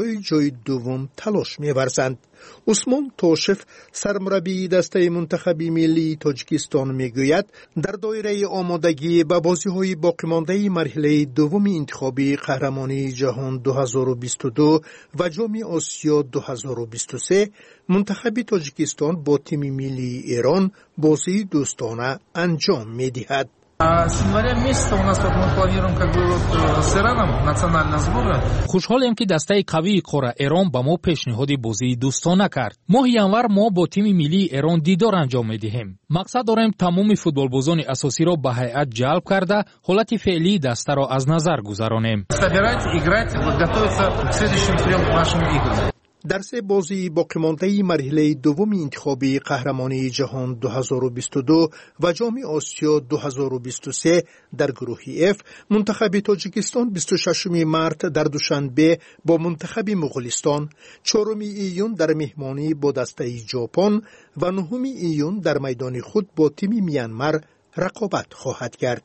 барои ҷои дуввум талош меварзанд. усмон тошев, сармураббии дастаи мунтахаби миллии тоҷикистон, мегӯяд, дар доираи омодагӣ ба бозиҳои боқимондаи марҳилаи дуввуми интихобии қаҳрамонии ҷаҳон ду ҳазору бисту ду ва ҷоми осиё ду ҳазору бисту се мунтахаби тоҷикистон бо тими миллии Эрон бозии дӯстона анҷом медиҳад. С января месяца у нас вот мы планируем как бы вот с Ираном национальная сборная. Хушҳолем ки дастаи қавии қора Эрон ба мо пешниҳоди бозии дӯстона кард. Моҳи январ мо бо тими миллии Эрон дидор анҷом медиҳем. Мақсад дорем тамоми футболбозони асосиро ба ҳайат ҷалб карда, ҳолати феълии дастаро аз назар гузаронем. Собирать, играть, готовиться к следующим трем нашим играм. дар се бозии боқимондаи марҳилаи дуввуми интихобии қаҳрамонии ҷаҳон ду ҳазору бисту ду ва ҷоми осиё ду ҳазору бисту се дар гурӯҳи F мунтахаби тоҷикистон бисту шашуми март дар душанбе бо мунтахаби муғулистон, чоруми июн дар меҳмонӣ бо дастаи ҷопон ва нуҳуми июн дар майдони худ бо тими Мянмар рақобат хоҳад кард.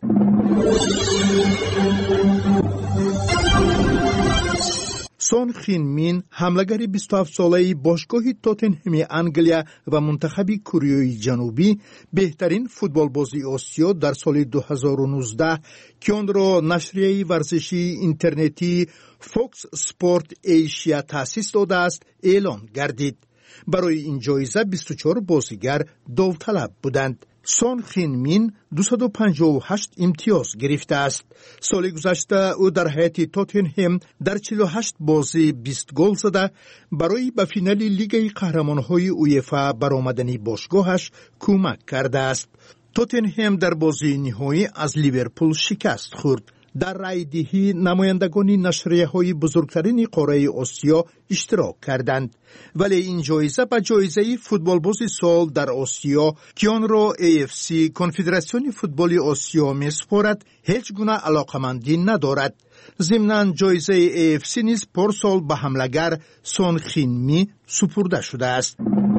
сон Хин Мин, ҳамлагари бисту ҳафтсолаи бошгоҳи Тоттенҳеми Англия ва мунтахаби Кореяи Ҷанубӣ, беҳтарин футболбози Осиё дар соли ду ҳазору нуздаҳ, ки онро нашрияи варзишии интернетии Fox Sport Asia таъсис додааст, эълон гардид. барои ин ҷоиза бисту чор бозигар довталаб буданд. сон Хин Мин дусаду панҷоҳу ҳашт имтиёз гирифтааст. соли гузашта ӯ дар ҳайати Тоттенҳем дар чилу ҳашт бозӣ бист гол зада, барои ба финали Лигаи қаҳрамонҳои УЕФА баромадани бошгоҳаш кӯмак кардааст. Тоттенҳем дар бозии ниҳоӣ аз Ливерпул шикаст хӯрд. дар райдиҳӣ намояндагони нашрияҳои бузургтарини қораи Осиё иштирок карданд. вале ин ҷоиза ба ҷоизаи футболбози сол дар Осиё, ки онро эй эф си Конфедератсиони футболи Осиё месупорад, ҳеҷ гуна алоқамандӣ надорад. зимнан ҷоизаи эй эф си низ порсол ба ҳамлагар Сон Хин Ми супурда шудааст.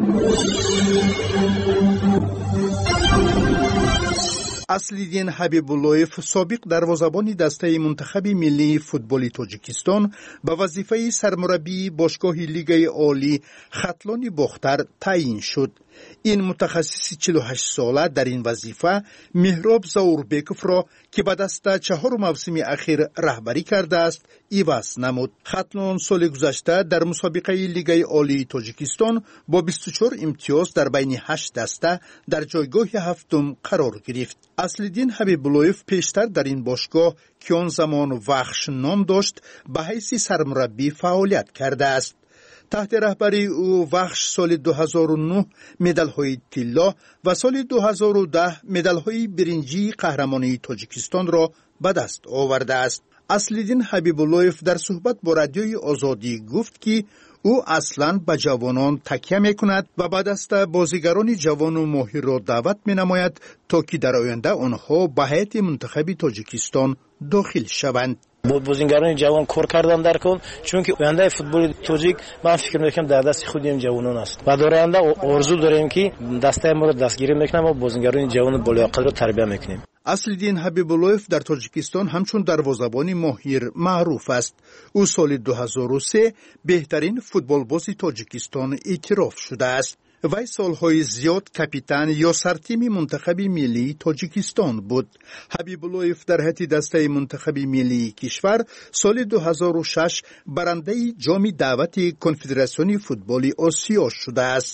Аслиддин Ҳабибуллоев, собиқ дарвозабони дастаи мунтахаби миллии футболи Тоҷикистон, ба вазифаи сармураббии бошгоҳи Лигаи Олӣ Хатлони Бохтар таъин шуд. ин мутахассиси чилу ҳашт сола дар ин вазифа Меҳроб Заурбековро, ки ба даста чаҳору мавсими ахир раҳбарӣ кардааст, иваз намуд. Хатлон соли гузашта дар мусобиқаи Лигаи Олии Тоҷикистон бо бисту чор имтиёз дар байни ҳашт даста дар ҷойгоҳи ҳафтум қарор гирифт. Аслиддин Ҳабибуллоев пештар дар ин бошгоҳ, ки он замон Вахш ном дошт, ба ҳайси сармураббӣ фаъолият кардааст. таҳти раҳбарии ӯ Вахш соли ду ҳазору нӯҳ медалҳои тилло ва соли ду ҳазору даҳ медалҳои биринҷии қаҳрамонии Тоҷикистонро ба даст овардааст. Аслиддин Ҳабибуллоев дар суҳбат бо радиои Озодӣ гуфт, ки ӯ аслан ба ҷавонон такя мекунад ва ба даста бозигарони ҷавону моҳирро даъват менамояд, то ки дар оянда онҳо ба ҳайати мунтахаби Тоҷикистон дохил шаванд. бо бозигарони ҷавон кор кардан дар кун, чунки ояндаи футболи тоҷик ман фикр мекунам дар дасти худи ин ҷавонон аст ва дар оянда орзу дорем ки дастаи моро дастгирӣ мекунем ва бозигарони ҷавони болояқадро тарбия мекунем. Аслиддин Ҳабибуллоев дар Тоҷикистон ҳамчун дарвозабони моҳир маъруф аст. ӯ соли ду ҳазору се беҳтарин футболбози Тоҷикистон эътироф шудааст. вай солҳои зиёд капитан ё сартими мунтахаби миллии Тоҷикистон буд. Ҳабибуллоев дар ҳайати дастаи мунтахаби миллии кишвар соли ду ҳазору шаш барандаи ҷоми даъвати Конфедератсиони футболи Осиё шудааст.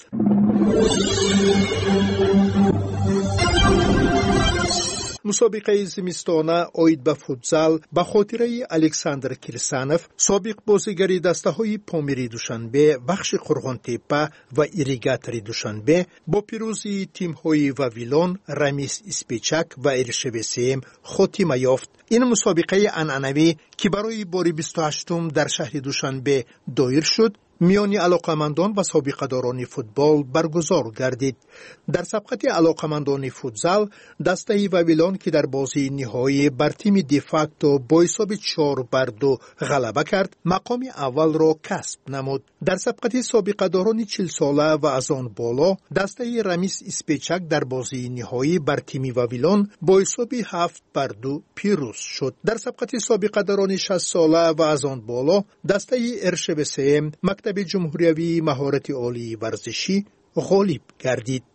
мусобиқаи зимистона оид ба футзал ба хотираи Александр Кирсанов, собиқ бозигари дастаҳои Помири Душанбе, Бахши Қурғонтеппа ва Ирригатори Душанбе бо пирӯзии тимҳои Вавилон, Рамис Испечак ва Иршевсем хотима ёфт. ин мусобиқаи анъанавӣ, ки барои бори бисту ҳаштум дар шаҳри Душанбе доир шуд, میان علاقمندان و سابقه‌داران فوتبال برگزار گردید. در سبقت علاقمندان فوتزال، دسته واویلان که در بازی نهایی بر تیم دیفاکتو با حساب چهار بر دو غلبه کرد، مقام اول را کسب نمود. در سبقت سابقه‌داران چهل ساله و از آن بالا، دسته رمیس اسپیچک در بازی نهایی بر تیم واویلان با حساب هفت بر دو پیروز شد. در سبقت سابقه‌داران شصت ساله و از آن بالا، دسته ارشبسه مکتب جمهوری مهارت عالی ورزشی غالب گردید.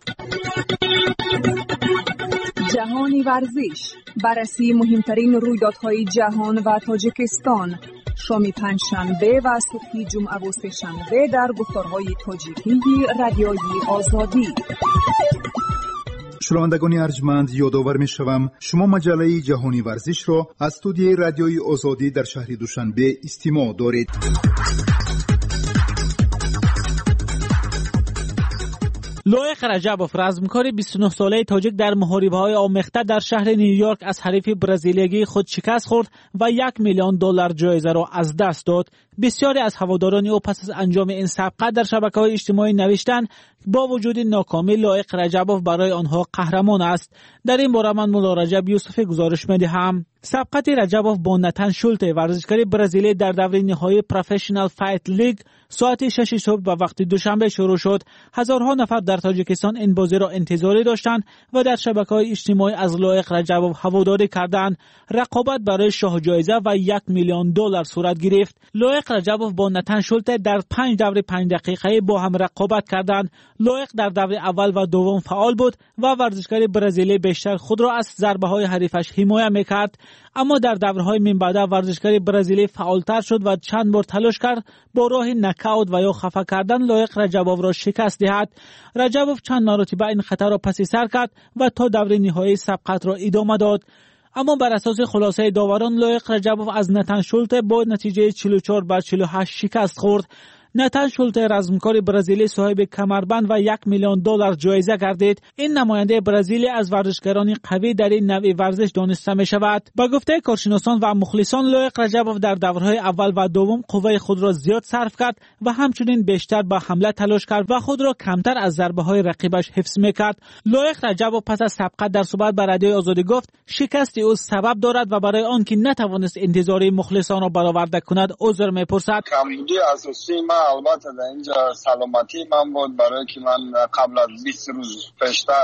جهانی ورزش، بررسی مهمترین رویدادهای جهان و تاجیکستان، شام پنجشنبه و صبح جمعه و سه‌شنبه در گفتارهای تاجیکی رادیوی آزادی. شنوندگان ارجمند، یادآور می‌شوم شما مجله جهانی ورزش را از استودیوی رادیوی آزادی در شهر دوشنبه استماع دارید. لایق رجبوف، رزمکار بیست و نه ساله تاجیک، در محاربه‌های آمیخته در شهر نیویورک از حریف برزیلیایی خود شکست خورد و یک میلیون دلار جایزه را از دست داد. بسیاری از هواداران او پس از انجام این سبقت در شبکه‌های اجتماعی نوشتند با وجود ناکامی لایق رجبوف برای آنها قهرمان است. در این باره من مولا رجب یوسف گزارش می‌دهم. سبقت رجبوف با نتن شولته، ورزشکار برزیلی، در دوره نهایی پروفشنال فایت لیگ ساعت شش صبح و وقت دوشنبه شروع شد. هزارها نفر در تاجیکستان این بازی را انتظار داشتند و در شبکه‌های اجتماعی از لایق رجبوف هواداری کردند. رقابت برای شاه جایزه و یک میلیون دلار صورت گرفت. لایق رجبوف با نتن شولته در پنج دوره پنج دقیقه‌ای با هم رقابت کردند. لایق در دوره اول و دوم فعال بود و ورزشکار برزیلی بیشتر خود را از ضربه‌های حریفش حمایت می‌کرد، اما در دوره‌های من بعد ورزشکار برزیلی فعالتر شد و چند بار تلاش کرد با راه نکاوت و یا خفه کردن لایق رجبوف را شکست دهد. رجبوف چند مرتبه این خطر را پس سر کرد و تا دوره نهایی سبقت را ادامه داد، اما بر اساس خلاصه داوران لایق رجبوف از نتن شولته با نتیجه چهل و چهار بر چهل و هشت شکست خورد. نتن شولته، رزمکار برزیلی صاحب کمربند و یک میلیون دلار جایزه گردید. این نماینده برزیلی از ورزشکاران قوی در این نوع ورزش دانسته می شود. با گفته کارشناسان و مخلصان، لایق رجبوف در دورهای اول و دوم قوه خود را زیاد صرف کرد و همچنین بیشتر با حمله تلاش کرد و خود را کمتر از ضربه های رقیبش حفظ میکرد. لایق رجبوف پس از سبقت در صحبت با رادیوی آزادی گفت شکست او سبب دارد و برای آنکه نتوانست انتظار مخلصان را برآورده کند عذر میپرسد. کمبودی اساسی من البته در اینجا سلامتی من بود، برای که من قبل از بیست روز پیشتر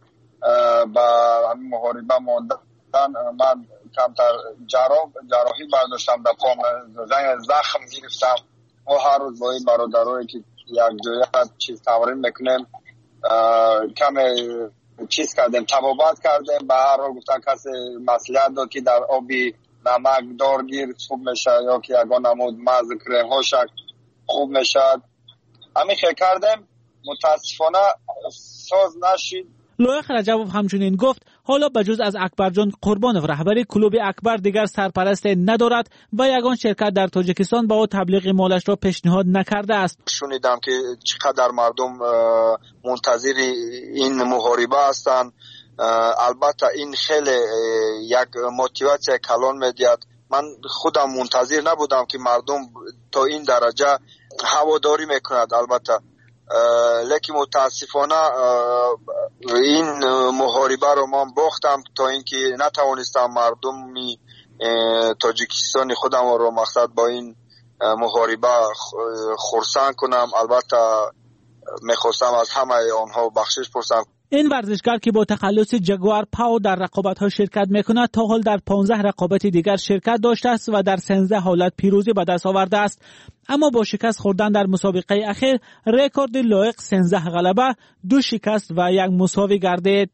با محاربه ماندن من کمتر جراح جراحی برداشتم، در پام زخم گرفتم و هر روز با این برادرایی که یک جای چیز تمرین میکنیم کم چیز کردیم، تبابت کردیم. به هر حال گفتن کسی مصلحت داد که در آبی نمک دارگیر خوب میشه یا که یگان نمود مز کریم ها شک خوب میشد. همین خیلی کردیم، متاسفانه ساز نشید. لایق رجبوف همچنین گفت حالا بجز از اکبرجان قربانوف رهبری کلوب اکبر دیگر سرپرست ندارد و یگان شرکت در تاجیکستان با او تبلیغ مالش را پیشنهاد نکرده است. شنیدم که چقدر مردم منتظر این محاربه هستند. البته این خیلی یک موتیواسیون کلان میدهد. من خودم منتظر نبودم که مردم تا این درجه هواداری میکند. البته لیکن متاسفانه این محاربه رو من باختم تا اینکه نتوانستم مردم تاجیکستان خودم رو مقصد با این محاربه خرسند کنم. البته میخواستم از همه آنها بخشش پرسم. این ورزشکار که با تخلص جگوار پاو در رقابت‌ها شرکت می‌کند تا حال در پانزده رقابت دیگر شرکت داشته است و در سیزده حالت پیروزی به دست آورده است، اما با شکست خوردن در مسابقه اخیر رکورد لایق سیزده غلبه، دو شکست و یک مساوی گردید.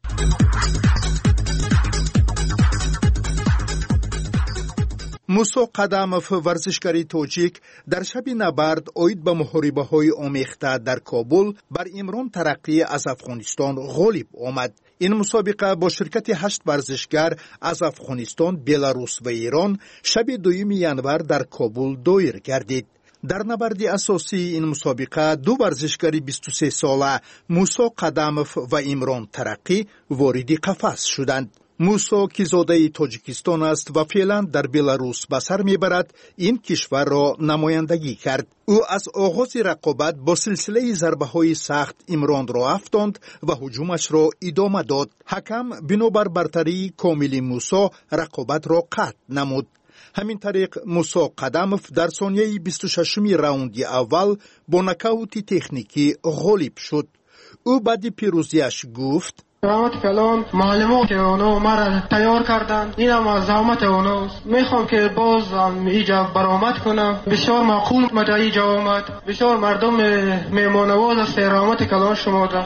موسی قداموف، ورزشکار تاجیک، در شب نبرد اوید به محاربه‌های آمیخته در کابل بر عمران ترقی از افغانستان غالب آمد. این مسابقه با شرکت هشت ورزشکار از افغانستان، بلاروس و ایران شب دوم ینور در کابل دایر گردید. در نبرد اساسی این مسابقه دو ورزشکار بیست و سه ساله موسی قداموف و عمران ترقی وارد قفس شدند. موسی کیزاده تاجیکستان است و فعلا در بلاروس به سر میبرد این کشور را نمایندگی کرد. او از آغاز رقابت با سلسله ضربه های سخت عمران را افشاند و هجومش را ادامه داد. حکم بنابر برتری کامل موسی رقابت را قطع نمود. همین طریق موسی قدمов در ثانیه بیست و ششم راوند اول با نکاوت تکنیکی غالب شد. او بعد پیروزیش گفت: زحمت کلان معلمان که اونا مرا تیار کردن، اینم از زحمت اوناست. میخوام که باز هم اینجا برآمد کنم. بسیار معقول مجا اینجا آمد. بسیار مردم میمانواز است. رحمت کلان شما دا.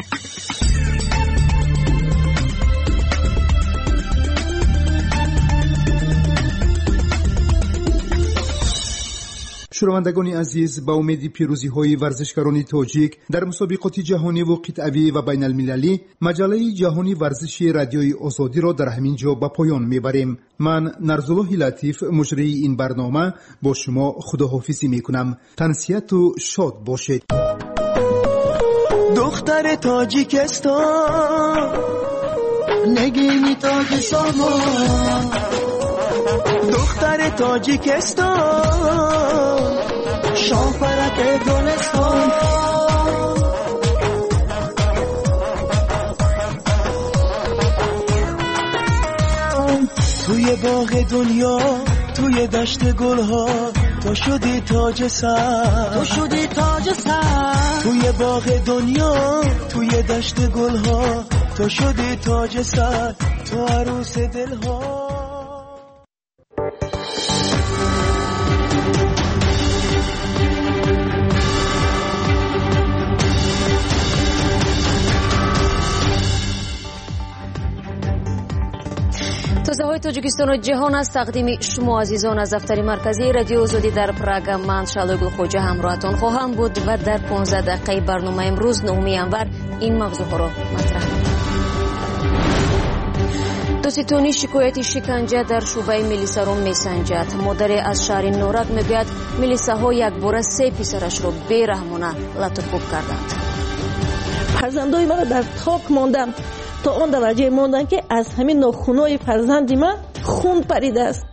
شنوندگان عزیز، با امید پیروزی های ورزشکاران تاجیک در مسابقات جهانی و قطعی و بین المللی، مجله جهانی ورزشی رادیوی آزادی را در همین جا به پایان میبریم. من نرزالله لطیف مجری این برنامه با شما خداحافظی میکنم. تنسیت و شاد باشید. دختر تاجیکستان نگینی تاجیکستان، دختر تاجیکستان شاپرک گلستان، توی باغ دنیا توی دشت گلها تو شدی تاج سر، تو شدی تاج سر، توی باغ دنیا توی دشت گلها تو شدی تاج سر، تو عروس دلها. تازه‌های تاجیکستان و جهان از تقدیم شما عزیزان از دفتر مرکزی رادیو آزادی در پراگ من شالوی گلخوجه همراهتان خواهم بود و در پانزده دقیقه برنامه امروز نهم ینور این موضوعها را مطرح می‌کنم. دوستانی شکایت شکنجه در شعبه میلیسارون میسنجد. مادر از شهر نورک میگوید میلیساها یک بار سه پسرش را بیرحمانه لطوکوب کردند. فرزندای من در تاک ماندم، تا آن درجه ماندن که از همین ناخونای فرزندی من خون پریده است.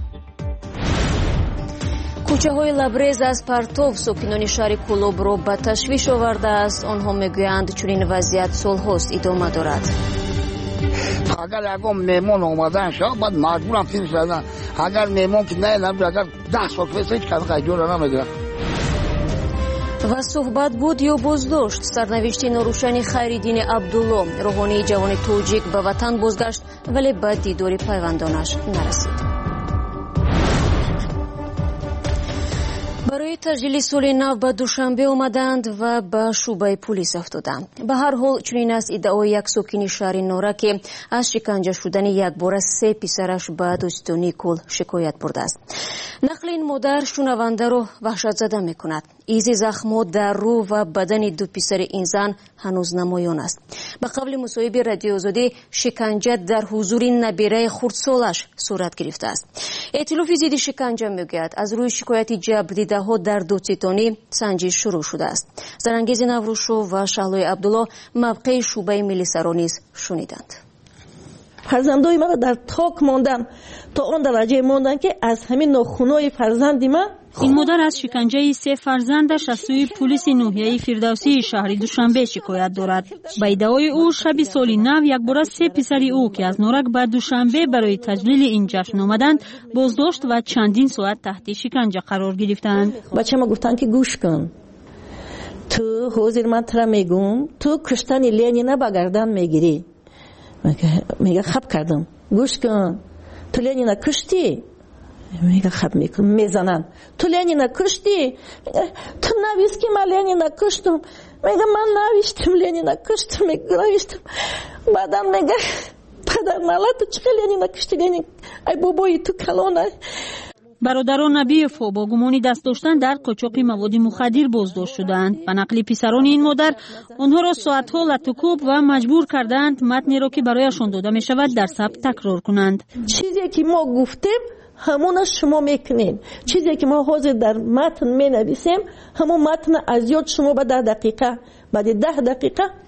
کوچه های لبریز از پرتو ساکنان شهر کولوب را به تشویش آورده است. آنها میگویند چنین وضعیت سالهاست ادامه دارد. اگر اگه میمون اومدن شد بعد مجبورم تیرش زدن. اگر میمون که نه نمیده، اگر ده سال پیش هیچ کسی قیجور نمیده. و صحبت بود یا بازداشت. سرنوشت نوروشن خیرالدین عبدالله، روحانی جوان تاجیک به وطن بازگشت ولی به دیدار پیوندانش نرسید. برای تجلیل سال نو به دوشنبه آمدند و به شعبه پلیس افتادند. به هر حال چنین است ادعای یک ساکن شهر نورک که از شکنجه شدن یک بار سه پسرش به دوستانی کل شکایت برده است. نقل این مادر شنونده را وحشت زده می کند. ایزی زخمات در رو و بدن دو پسر این زن هنوز نمایان است. به قبل مصاحبه رادیو آزادی شکنجه در حضور نبیره خردسالش صورت گرفته است. ائتلاف ضد شکنجه میگوید از روی شکایت جبردیده ها در دوستانی سنجش شروع شده است. زرانگیز نوروشو و شهلوی عبدالله موقع شعبه میلیسارون نیز شنیدند. فرزندای من در تاک ماندم، تا آن درجه ماندن که از همین ناخونای فرزندی من. این مادر از شکنجه سه فرزندش از سوی پلیس نوحیه فردوسی شهر دوشنبه شکایت دارد. به ادعای او شب سال نو یک بار سه پسر او که از نورک به دوشنبه برای تجلیل این جشن آمدند بازداشت و چندین ساعت تحت شکنجه قرار گرفتند. بچه ما گفتن که گوش کن، تو حاضر من ترا میگم تو کشتن لنین با گردن میگیری. میگه خب کردم. گوش کن، تو لنین کشتی؟ میگه خب میکن میزنن. تو لنین کشتی؟ تو نویس که من لنین کشتم. میگه من نوشتم لنین کشتم. میگه نوشتم. بعدم میگه پدر نالا تو چه لنین کشتی؟ لنین ای بابای تو کلانه. برادران نبیف با گمانی دست داشتن در قاچاق مواد مخدر بازداشت شدند. به نقل پسران این مادر آنها را ساعتها لطوکوب و مجبور کردند متنی را که برایشان داده می شود در ثبت تکرار کنند. چیزی که ما گفتیم همون شما میکنین. چیزی که ما حاضر در متن می نویسیم همون متن از یاد شما به ده دقیقه بعد ده دقیقه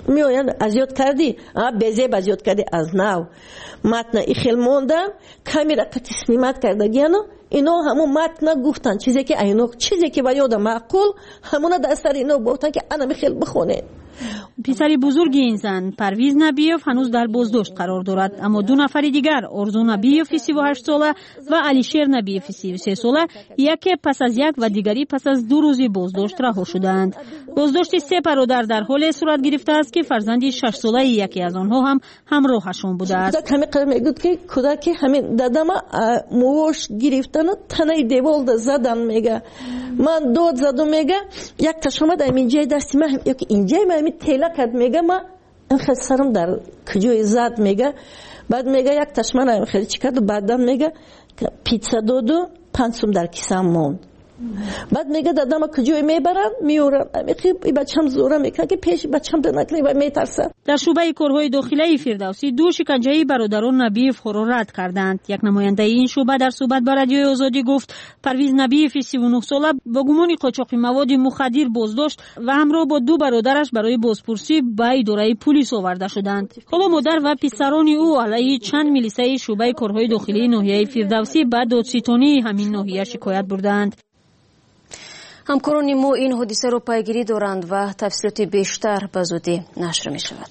میآیند از یاد کردی بزیب از یاد کردی از نو متن ایخیل موندن کمی را تسلیمت کردگیانو اینا همون متن گفتن چیزی که اینو چیزی که به یاد معقول همون در سر اینو گفتن که انا میخیل بخونه. پسر بزرگ این زن پرویز نبیوف هنوز در بازداشت قرار دارد، اما دو نفر دیگر ارزو نبیوف سی و هشت ساله و علیشیر نبیوف سی و سه ساله یکی پس از یک و دیگری پس از دو روزی بازداشت رها شدند. بازداشت سه برادر در حال صورت گرفته است که فرزندی شش ساله یکی از آنها هم همراهشون بوده است. همین قدر میگوید که کودک همین دادم موش گرفتن و تنه دیوال زدن میگه من داد زدم میگه یک تشمه در اینجای دستی من یک اینجای من می تیلا کرد میگه ما این خیلی سرم در کجوی زد میگه بعد میگه یک تشمه نمیم خیلی چی کرد و بعدم میگه پیتزا داد و پنج سوم در کیسم موند. بعد میگه دادم کجوی میبرن میورن این بچم زوره میکنه که پیش بچم دنکلی و میترسه. در شعبه کارهای داخلی فردوسی دو شکنجه برادران نبیف را رد کردند. یک نماینده این شعبه در صحبت با رادیوی آزادی گفت پرویز نبیف سی و نه ساله با گمان قاچاق مواد مخدر بازداشت و همراه با دو برادرش برای بازپرسی به اداره پلیس آورده شدند. حالا مادر و پسران او علیه چند میلیسه شعبه کارهای داخلی ناحیه فردوسی به دادستانی همین ناحیه شکایت بردند. همکاران ما این حادثه را پیگیری دارند و تفصیلات بیشتر به زودی نشر می شود.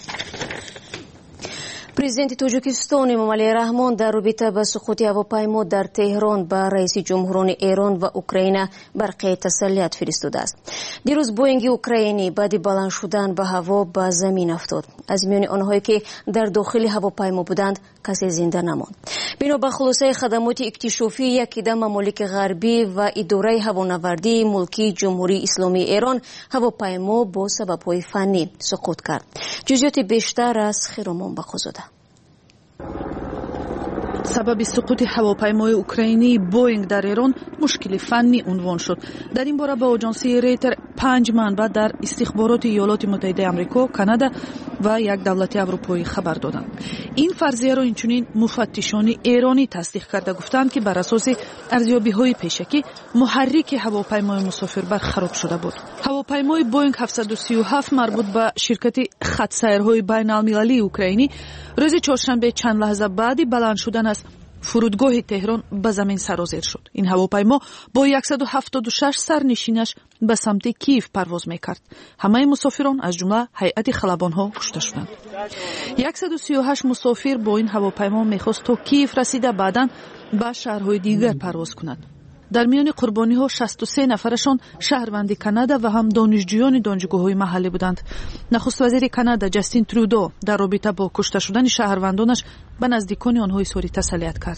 پرزیدنت تاجیکستان امامعلی رحمان در رابطه با سقوط هواپیما در تهران به رئیس جمهوران ایران و اوکراین برقی تسلیت فرستاده است. دیروز بوینگ اوکراینی بعد بلند شدن به هوا به زمین افتاد. از میان آنهایی که در داخل هواپیما بودند کسی زنده نماند. بنا به خلاصه خدمات اکتشافی یکی در ممالک غربی و اداره هوانوردی ملکی جمهوری اسلامی ایران هواپیما با سبب‌های فنی سقوط کرد. جزئیات بیشتر از خیرمان بخوزاده. سبب سقوط هواپیمای اوکراینی بوینگ در ایران مشکل فنی عنوان شد. در این باره به آژانسی ریتر پنج منبع در استخبارات ایالات متحده آمریکا، کانادا و یک دولت اروپایی خبر دادند. این فرضیه را اینچنین مفتشان ایرانی تصدیق کرده گفتند که بر اساس ارزیابی‌های پیشکی محرک هواپیمای مسافربر خراب شده بود. هواپیمای بوینگ هفتصد و سی و هفت مربوط به شرکت خط سیرهای بین‌المللی اوکراینی روز چهارشنبه چند لحظه بعد بلند شدن از فرودگاه تهران به زمین سرازیر شد. این هواپیما با صد و هفتاد و شش سرنشینش به سمت کیف پرواز میکرد. همه مسافران از جمله هیئت خلبان‌ها کشته شدند. صد و سی و هشت مسافر با این هواپیما میخواست تا کیف رسیده بعداً به شهرهای دیگر پرواز کنند. در میان قربانی ها شصت و سه نفرشان شهروند کانادا و هم دانشجویان دانشگاه‌های محلی بودند. نخست وزیر کانادا جاستین ترودو در رابطه با کشته شدن شهروندانش به نزدیکان آنها اظهار تسلیت کرد.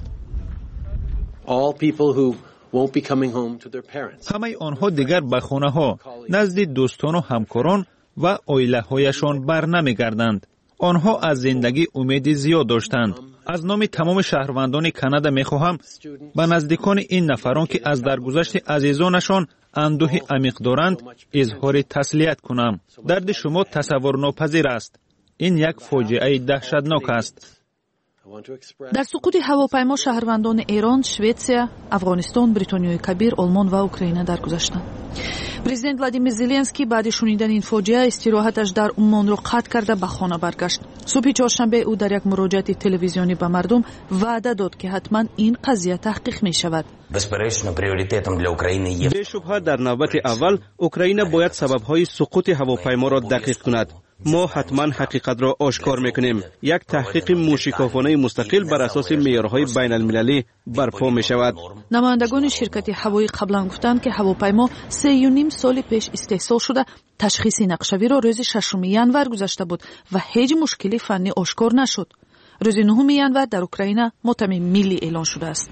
همه آنها دیگر به خانه ها نزد دوستان و همکاران و عائله هایشان برنمیگردند. آنها از زندگی امید زیاد داشتند. از نام تمام شهروندان کانادا میخواهم به نزدیکان این نفران که از درگذشت عزیزانشان اندوه عمیق دارند اظهار تسلیت کنم. درد شما تصور ناپذیر است. این یک فاجعه دهشتناک است. در سقوط هواپیما شهروندان ایران، شویتسیا، افغانستان، بریتانیای کبیر، آلمان و اوکراین درگذشتند. پرزیدنت ولادیمیر زلنسکی بعد شنیدن این فاجعه استراحتش در عمان را قطع کرده به خانه برگشت. صبح چهارشنبه او در یک مراجعه تلویزیونی به مردم وعده داد که حتما این قضیه تحقیق می شود. بی شبهه در نوبت اول اوکراین باید سبب‌های سقوط هواپیما را دقیق کند. ما حتما حقیقت را آشکار میکنیم. یک تحقیق موشکافانه مستقل بر اساس معیارهای بین المللی برپا می شود. نمایندگان شرکت هوایی قبلا گفتند که هواپیما سه و نیم سال پیش استحصال شده. تشخیص نقشه‌ای را روز ششم ژانویه گذشته بود و هیچ مشکلی فنی آشکار نشد. روز نهم ژانویه در اوکراین ماتم ملی اعلان شده است.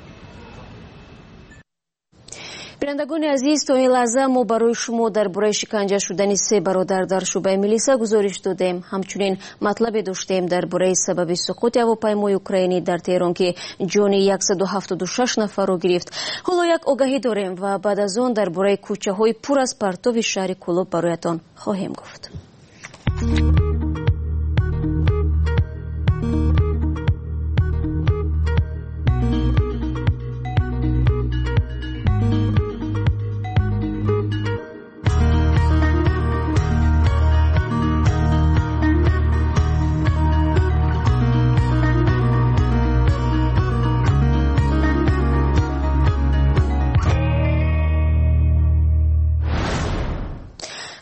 بینندگان عزیز، تا این لحظه ما برای شما درباره شکنجه شدن سه برادر در شعبه ملیسا گزارش دادیم. همچنین مطلب داشتیم درباره سبب سقوط هواپیمای اوکراینی در تهران که جان صد و هفتاد و شش نفر را گرفت. حالا یک آگهی داریم و بعد از آن درباره کوچه های پر از پرتو شهر کلوب برایتان خواهیم گفت.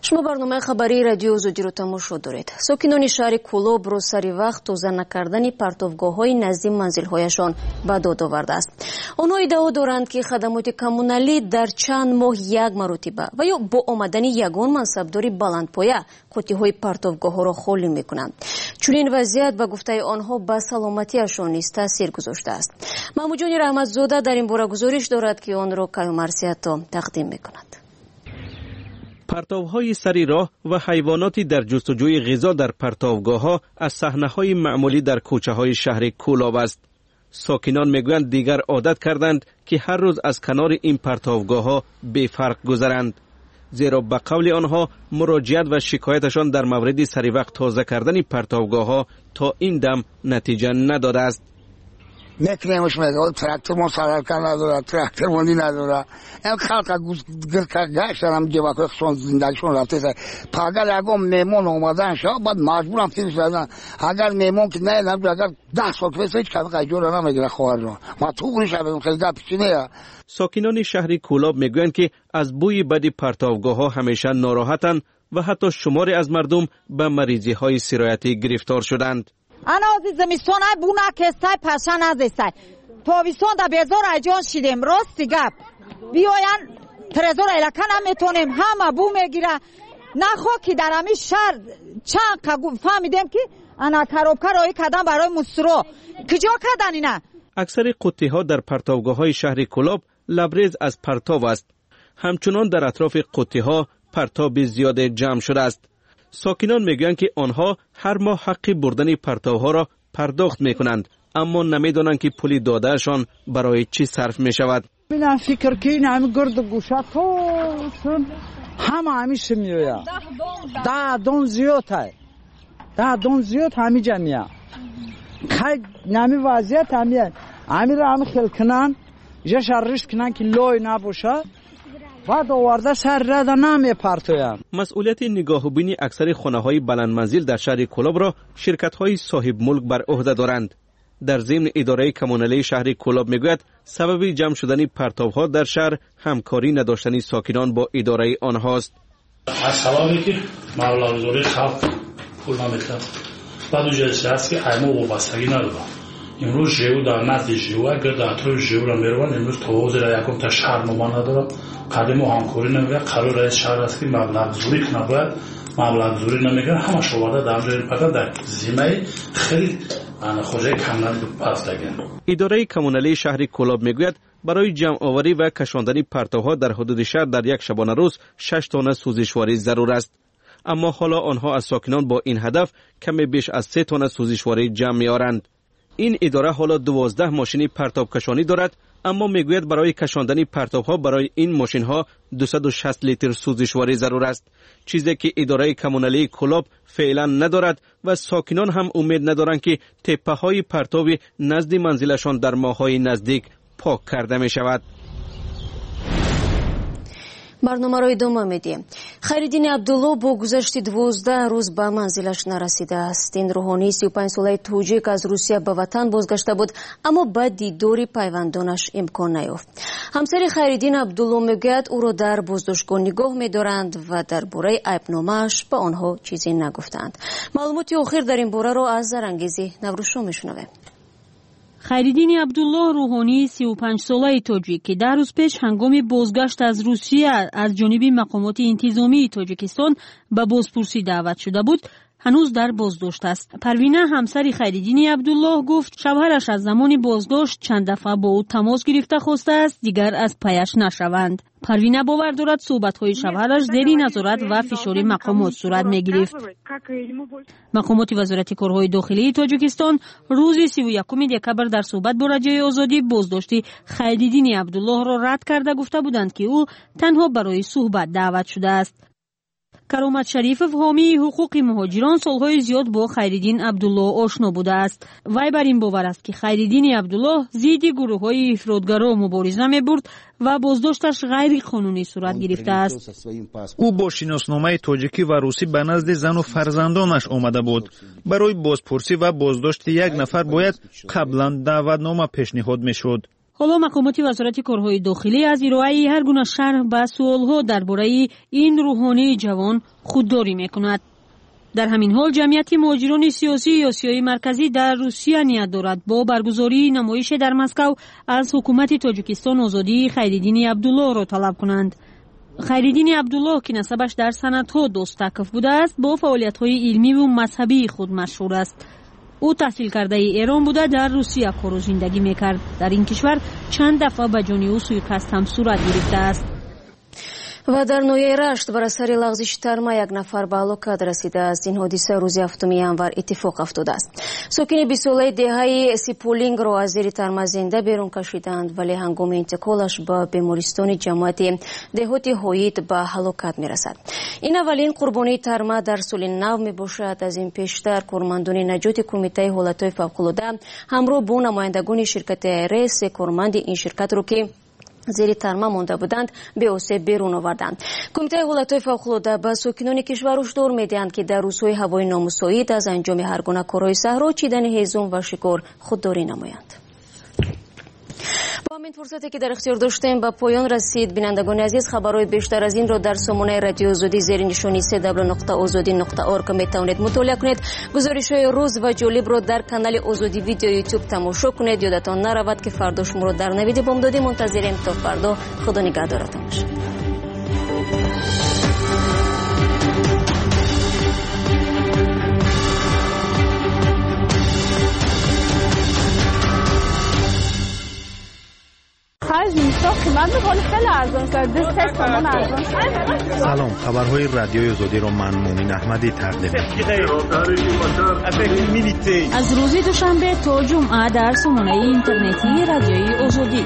شما برنامه خبری رادیو زودی رو تماشا دارید. ساکنان شهر کولوب رو سری وقت توزیع نکردن پرتوگاه‌های نزدیک منزل‌هایشان به داد آورده است. آنها ادعا دارند که خدمات کمونالی در چند ماه یک مرتبه و یا با آمدن یگان منصبداری بلندپایه قوطی‌های پرتوگاه‌ها را خالی می‌کنند. چنین وضعیت به گفته آنها به سلامتیشان نیز تاثیر گذاشته است. محمود رحمتزاده در این باره گزارش دارد که آن را کیومرثی‌تا تقدیم می‌کند. پرتوهای سری راه و حیواناتی در جستجوی غذا در پرتوگاه‌ها از صحنه‌های معمولی در کوچه‌های شهر کولاب است. ساکنان میگویند دیگر عادت کردند که هر روز از کنار این پرتوگاه‌ها بی فرق گذرند، زیرا به قول آنها مراجعت و شکایتشان در مورد سری وقت تازه کردن پرتوگاه‌ها تا این دم نتیجه نداده است. میکنیمش میگه تراکتور ما سرکار نداره، تراکتور ماندی نداره. این خلق گشتن هم جواب خشون زندگیشون رفته سر. اگر اگه میمون اومدن شا بعد مجبورم تیز شدن. اگر میمون که نه نمیشه اگر ده سال که هیچ کاری کجور نمیگیره خواهر رو. ما تو گوشم خیلی دپیچینه. ساکنان شهر کولاب میگویند که از بوی بدی پرتوگاه‌ها همیشه ناراحتند و حتی شماری از مردم به مریضی‌های سرایتی گرفتار شدند. انا از زمستان های بونا کستای پشن از استای تابستان دا بیزار ایجان شدیم. راستی گپ بیاین ترزور الکن هم میتونیم همه بو میگیره. نخوا که در همی شهر چند قگو فهمیدیم که انا کروبکر رای کدن برای مسترو کجا کدن اینه. اکثر قطعه ها در پرتوگاه های شهر کولاب لبریز از پرتاب است. همچنان در اطراف قطعه ها پرتاب زیاد جمع شده است. ساکنان میگویند که آنها هر ماه حق بردن پرتوها را پرداخت میکنند، اما نمیدانند که پول دادهشان برای چی صرف میشود. من فکر که این همه گرد و گوشه تو همه همیشه میوید. ده دون زیاد های ده دون زیاد همی جمعیه که نمی وضعیت همیه همی را همی خیل کنن یه شرش کنن که لای نباشه و دوارده سر رده نمی پرتویم. مسئولیت نگاهبینی اکثر خانه‌های بلند منزل در شهر کولاب را شرکت‌های صاحب ملک بر عهده دارند. در ضمن اداره کمونالی شهر کولاب میگوید سبب جمع شدن پرتاب‌ها در شهر همکاری نداشتن ساکنان با اداره آنهاست. از سببی که مبلغ‌گذاری خلق پول نمی‌دهد. بعد اونجاست است که ایما وابستگی نداره. امروز ژئو در نزد ژئو اگر در اطراف ژئو را میروند امروز توضیح را یکم تا شهر نمان نداره. قدیم و همکاری نمیگه قرار رئیس شهر است که مبلغ زوری کنه باید مبلغ زوری نمیگه همه شواده در اونجا فقط در زمینه خیلی خوجه کمونالی پاستگی. اداره کمونالی شهر کولاب میگوید برای جمع آوری و کشاندن پرتوها در حدود شهر در یک شبانه روز شش تانه سوزشواری ضرور است، اما حالا آنها از ساکنان با این هدف کمی بیش از سه تانه سوزشواری جمع میارند. این اداره حالا دوازده ماشین پرتاب کشانی دارد، اما میگوید برای کشاندن پرتاب ها برای این ماشین ها دویست و شصت لیتر سوزشواری ضرور است، چیزی که اداره کمونالی کولاب فعلا ندارد و ساکنان هم امید ندارند که تپه های پرتاب نزد منزلشان در ماه های نزدیک پاک کرده می شود. برنامه را ادامه میدیم. خیرالدین عبدالله با گذشت دوازده روز به منزلش نرسیده است. این روحانی سی و پنج ساله توجیک از روسیه به وطن بازگشته بود، اما به دیدار پیوندانش امکان نیافت. همسر خیرالدین عبدالله میگوید او را در بازداشتگاه نگاه میدارند و درباره عیبنامه‌اش به آنها چیزی نگفتند. معلومات آخر در این باره را از زرانگیزی نوروشو میشنویم. خیرالدین عبدالله روحانی سی و پنج ساله تاجیک که در روز پیش هنگام بازگشت از روسیه از جانب مقامات انتظامی تاجیکستان به بازپرسی دعوت شده بود، هنوز در بازداشت است. پروینه همسر خیرالدین عبدالله گفت شوهرش از زمان بازداشت چند دفعه با او تماس گرفته خواسته است دیگر از پیش نشوند. پروینه باور دارد صحبت‌های شوهرش زیر نظارت و فشار مقامات صورت می‌گرفت. مقامات وزارت کارهای داخلی تاجیکستان روز سی و یکم دکبر در صحبت با رجای آزادی بازداشت خیرالدین عبدالله را رد کرده گفته بودند که او تنها برای صحبت دعوت شده است. کرامت شریف حامی حقوق مهاجران سالهای زیاد با خیرالدین عبدالله آشنا بوده است. وی بر این باور است که خیرالدین عبدالله ضد گروه‌های افراطگرا مبارزه می‌برد و بازداشتش غیر قانونی صورت گرفته است. او با شناسنامه تاجیکی و روسی به نزد زن و فرزندانش آمده بود. برای بازپرسی و بازداشت یک نفر باید قبلا دعوتنامه پیشنهاد می‌شد. حالا مقامات وزارت کارهای داخلی از ارائه هر گونه شرح به سوالها درباره این روحانی جوان خودداری میکند. در همین حال جمعیت مهاجران سیاسی آسیای مرکزی در روسیه نیت دارد با برگزاری نمایش در مسکو از حکومت تاجیکستان آزادی خیرالدین عبدالله را طلب کنند. خیرالدین عبدالله که نسبش در سنت‌ها دستکف بوده است، با فعالیت‌های علمی و مذهبی خود مشهور است. او تحصیل کرده ایران بوده در روسیه کار و زندگی میکرد. در این کشور چند دفعه به جان او سوءقصد هم صورت گرفته است. و در نویه رشت بر اثر لغزش ترما یک نفر به هلاکت رسیده است. این حادثه روز هفتم ینور اتفاق افتاده است. ساکن بیست ساله دهه سیپولینگ را از زیر ترما زنده بیرون کشیدند، ولی هنگام انتقالش به بیمارستان جماعت دهات هویت به هلاکت میرسد. این اولین قربانی ترما در سال نو می باشد. از این پیشتر کارمندان نجات کمیته حالتهای فوق‌العاده همراه با نمایندگان شرکت ایرس کارمند این شرکت رو که زیر ترما مانده بودند به اوسه بیرون آوردند. کمیته حالتهای فوق‌العاده به ساکنان کشور هشدار می‌دهند که در روزهای هوای نامساعد از انجام هر گونه کارهای صحرا، چیدن هیزم و شکار خودداری نمایند. با همین فرصتی که در اختیار داشتیم به پایان رسید. بینندگان عزیز، خبرهای بیشتر از این را در سامانه رادیو آزادی زیر نشانی سه دبلیو نقطه آزادی نقطه اورگ میتوانید مطالعه کنید. گزارش‌های روز و جالب را در کانال آزادی ویدیو یوتیوب تماشا کنید. یادتان نرود که فردا شما را در نوید بامدادی منتظریم. تا فردا، خدا نگهدارتان باشد. سلام، خبرهای رادیوی آزادی را من مومن احمدی تقدیم می‌کنم. از روز دوشنبه تا جمعه در سامانه اینترنتی رادیوی آزادی.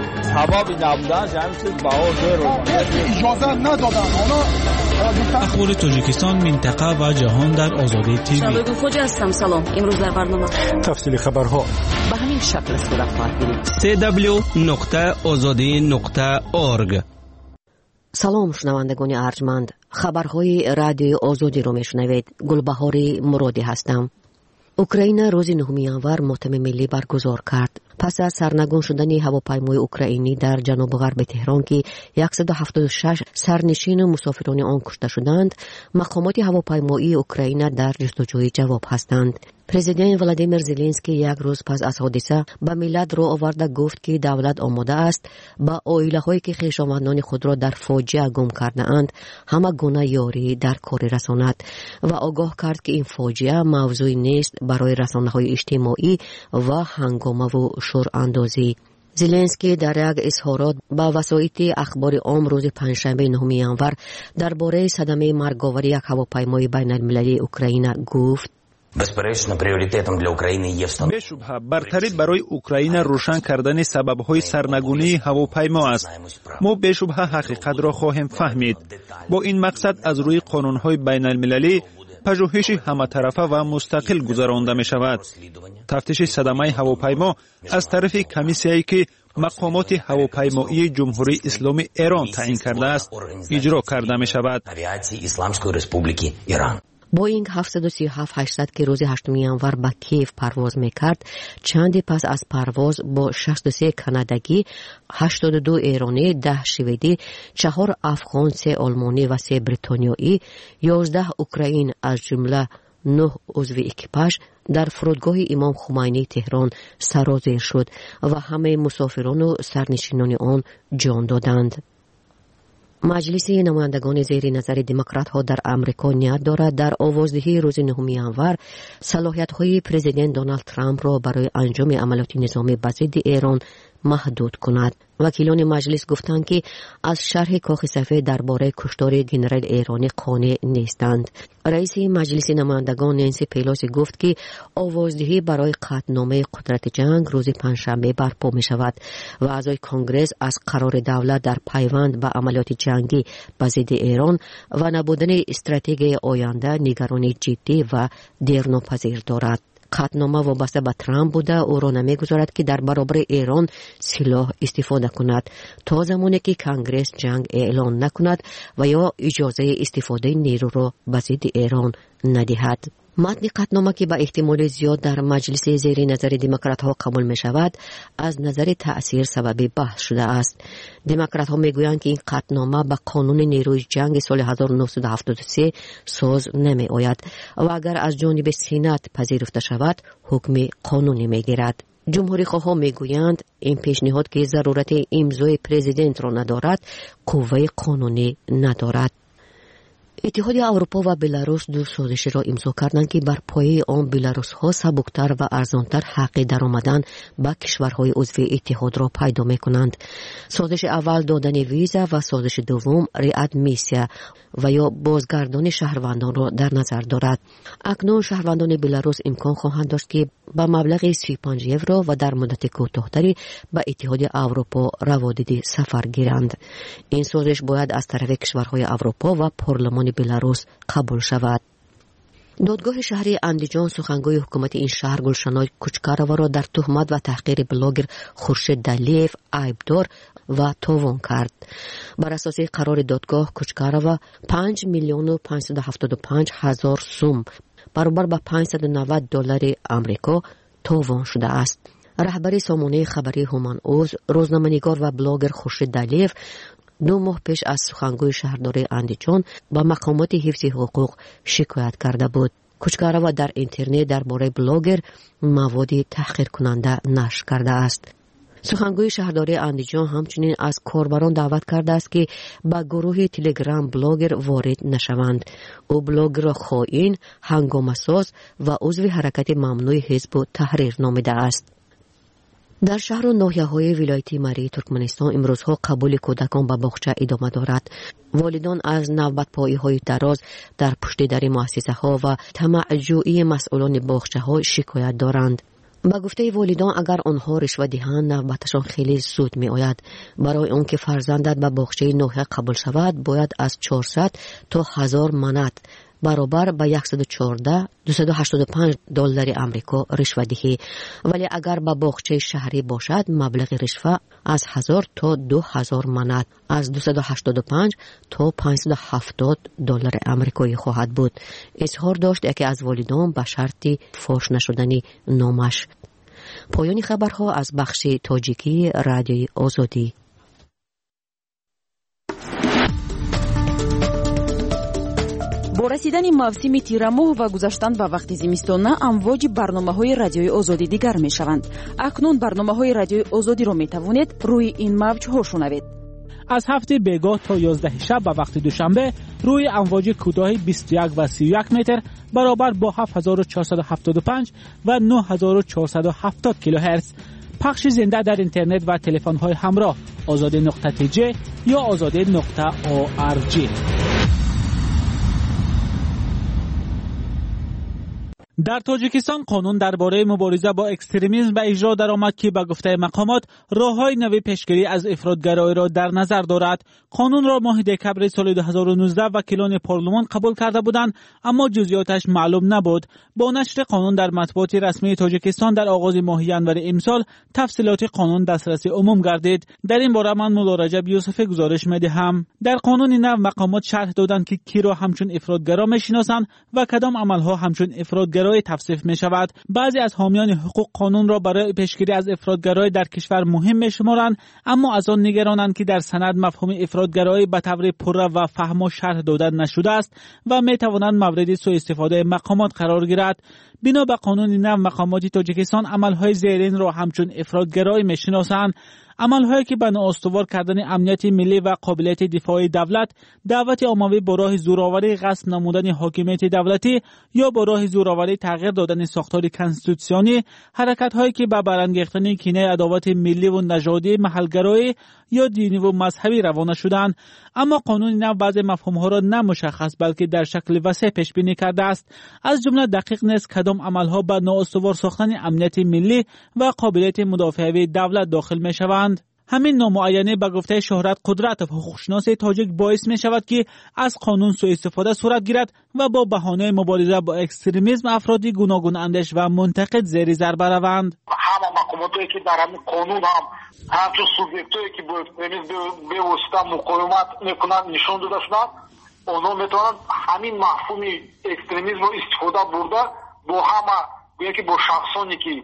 اخبار تاجیکستان، منطقه و جهان در آزادی تیوی. شباب خوش هستم. سلام. امروز در برنامه تفصیل خبرها به همین شکل صورت خواهد گرفت. سه دبلیو نقطه آزادی نقطه اورگ. سلام شنوندگان ارجمند، خبرهای رادیو آزادی رو میشنوید. گلبهاری مرادی هستم. اوکراین روز نهم ینور ماتم ملی برگزار کرد. پس از سرنگون شدن هواپیمای اوکراینی در جنوب غرب تهران که صد و هفتاد و شش سرنشین و مسافران آن کشته شدند، مقامات هواپیمایی اوکراین در جستجوی جواب هستند. پرزیدنت ولادیمیر زلنسکی یک روز پس از حادثه به ملت رو آورده گفت که دولت آماده است با عائله‌هایی که خویشاوندان خود را در فاجعه گم کرده اند همه گونه یاری در کار رساند و آگاه کرد که این فاجعه موضوعی نیست برای رسانه‌های اجتماعی و هنگامه و شور اندازی. زلنسکی در یک اظهارات با وسایط اخبار عام روز پنجشنبه نهم ینور درباره صدمه مرگاور یک هواپیمای بین‌المللی اوکراین گفت: безперечно пріоритетом для України є встановлення. بشبه برتری برای اوکراین روشن کردن سبب‌های سرنگونی هواپیما است. ما بشبه حقیقت را خواهیم فهمید. با این مقصد از روی قانون‌های بین‌المللی پژوهش همه طرفه و مستقل گذرانده می شود. تفتیش صدمه هواپیما از طرف کمیسیایی که مقامات هواپیمایی جمهوری اسلامی ایران تعیین کرده است اجرا کرده می شود. بوینگ هفتصد و سی و هفت هشتصد که روز هشتم ینور به کیف پرواز میکرد، چندی پس از پرواز با شصت و سه کانادایی، هشتاد و دو ایرانی، ده شوئدی، چهار افغان، سه آلمانی و سه بریتانیایی، یازده اوکراین از جمله نه عضو اکیپاژ در فرودگاه امام خمینی تهران سرازیر شد و همه مسافران و سرنشینان آن جان دادند. مجلس نمایندگان زیر نظر دموکرات ها در امریکا نیت دارد در آوازدهی روز نهم ینور صلاحیت های پرزیدنت دونالد ترامپ را برای انجام عملیات نظامی به ضد ایران محدود کند. وکیلان مجلس گفتند که از شرح کاخ سفید درباره کشتار ژنرال ایرانی قانع نیستند. رئیس مجلس نمایندگان نانسی پیلوسی گفت که آوازدهی برای قطعنامه قدرت جنگ روز پنجشنبه برپا می شود و اعضای کنگره از قرار دولت در پیوند به عملیات جنگی به ضد ایران و نبودن استراتژی آینده نگرانی جدی و دیرناپذیر دارد. قطعنامه وابسته به ترامپ بوده او را نمیگذارد که در برابر ایران سلاح استفاده کند تا زمانی که کنگره جنگ اعلان نکند و یا اجازه استفاده نیرو را به ضد ایران ندهد. متن قطعنامه که به احتمال زیاد در مجلس زیر نظر دموکرات‌ها قبول می شود از نظر تأثیر سبب بحث شده است. دموکرات‌ها می گویند که این قطعنامه به قانون نیروی جنگ سال هزار و نهصد و هفتاد و سه ساز نمی آید و اگر از جانب سینات پذیرفته شود حکم قانونی می گیرد. جمهوری خواها می گویند این پیشنهاد که ضرورت امضای پرزیدنت را ندارد قوه قانونی ندارد. اتحاد اروپا و بلاروس دو سازشی را امضا کردند که بر پایه آن بلاروس ها سبکتر و ارزانتر حق درآمدن به کشورهای عضو اتحاد را پیدا می کنند. سازش اول دادن ویزا و سازش دوم ریادمیسیا و یا بازگردان شهروندان را در نظر دارد. اکنون شهروندان بلاروس امکان خواهند داشت که با مبلغ سی و پنج یورو و در مدت کوتاه‌تری به اتحاد اروپا روادید سفر گیرند. این سازش باید از طرف کشورهای اروپا و پارلمان بلاروس قبول شود. دادگاه شهری اندیجان سخنگوی حکومت این شهر گلشنای کوچکاروا را در تهمت و تحقیر بلاگر خورشید دلیف عیبدار و تاوان کرد. بر اساس قرار دادگاه کوچکاروا پنج میلیون و پانصد و هفتاد و پنج هزار سوم برابر به پانصد و نود دلار آمریکا تاوان شده است. رهبر سامانه خبری هومن اوز روزنامه‌نگار و بلاگر خورشید دلیف دو ماه پیش از سخنگوی شهرداری اندیجان با مقامات حفظ حقوق شکایت کرده بود. کوچکاروا در اینترنت درباره بلاگر مواد تحقیر کننده نشر کرده است. سخنگوی شهرداری اندیجان همچنین از کاربران دعوت کرده است که به گروه تلگرام بلاگر وارد نشوند. او بلاگر را خائن، هنگامه‌ساز و عضو حرکت ممنوع حزب تحریر نامیده است. در شهر و ناحیه‌های ولایت مری ترکمنستان امروزها قبول کودکان به باغچه ادامه دارد. والدان از نوبت پایی‌های دراز در پشت در مؤسسه‌ها و طمع‌جویی مسئولان باغچه‌ها شکایت دارند. با گفته والدان اگر آنها رشوه دهند نوبتشان خیلی زود می آید. برای اون که فرزندت به باغچه ناحیه قبول شود باید از چهارصد تا هزار منات برابر به صد و چهارده دویست و هشتاد و پنج دلار آمریکا رشوه دهی، ولی اگر به باغچه شهری باشد مبلغ رشوه از هزار تا دو هزار منات از دویست و هشتاد و پنج تا پانصد و هفتاد دلار آمریکایی خواهد بود. اظهار داشت که از والدان به شرط فاش نشدنی نامش. پایان خبرها از بخش تاجیکی رادیوی آزادی. با رسیدن موسم تیرماه و گذشتن به وقت زمستان امواج برنامه‌های رادیوی آزادی دیگر می‌شوند. اکنون برنامه‌های رادیوی آزادی را می‌توانید روی این موج‌ها شنوید. از هفته بیگاه تا یازده شب به وقت دوشنبه روی امواج کوتاه بیست و یک و سی و یک متر برابر با هفت هزار و چهارصد و هفتاد و پنج و نه هزار و چهارصد و هفتاد کیلوهرتز پخش زنده در اینترنت و تلفن‌های همراه آزاده نقطه تی جی یا آزاده نقطه او آر جی. در تاجیکستان قانون درباره مبارزه با اکستریمیسم به اجرا درآمد که به گفته مقامات راه‌های نوی پیشگیری از افراطگرایی را در نظر دارد. قانون را ماه دکمبر سال دو هزار و نوزده وکیلان پارلمان قبول کرده بودند اما جزئیاتش معلوم نبود. با نشر قانون در مطبوعات رسمی تاجیکستان در آغاز ماه ژانویه امسال تفصیلات قانون دسترسی عموم گردید. در این باره من مولا رجب یوسفی گزارش می‌دهم. در قانون نو مقامات شرح دادند که کی را همچون افراطگرا می‌شناسند و کدام عملها همچون افراطگرایی توصیف می شود. بعضی از حامیان حقوق قانون را برای پیشگیری از افراطگرایی در کشور مهم می شمارند، اما از آن نگرانند که در سند مفهوم افراطگرایی به طور پره و فهم و شرح داده نشده است و می توانند مورد سوء استفاده مقامات قرار گیرد. بنا به قانون نو مقامات تاجیکستان عملهای زیرین را همچون افراطگرایی می شناسند: عملهایی که به نااستوار کردن امنیت ملی و قابلیت دفاعی دولت، دعوت عمومی با راه زورآوری غصب نمودن حاکمیت دولتی یا با راه زورآوری تغییر دادن ساختار کنستیتوسیونی، حرکت‌هایی که به برانگیختن کینه عداوت ملی و نژادی، محلگرایی یا دینی و مذهبی روانه شدند. اما قانون نو بعضی مفهوم‌ها را نه مشخص بلکه در شکل وسیع پیش بینی کرده است. از جمله دقیق نیست کدام عملها به نااستوار ساختن امنیت ملی و قابلیت مدافعی دولت داخل می‌شوند. همین نامعینه به گفته شهرت قدرت و حقوقشناس تاجیک باعث می شود که از قانون سوء استفاده صورت گیرد و با بهانه مبارزه با اکستریمیسم افرادی گوناگون اندیش و منتقد زیر ضربه روند. همه مقاماتی که در همین قانون هم همچون سوبیکتایی که با اکستریمیسم به واسطه مقاومت میکنند نشان داده شدند اونا میتونن همین مفهوم اکستریمیسم رو استفاده برده با همه گویا که با شخصانی که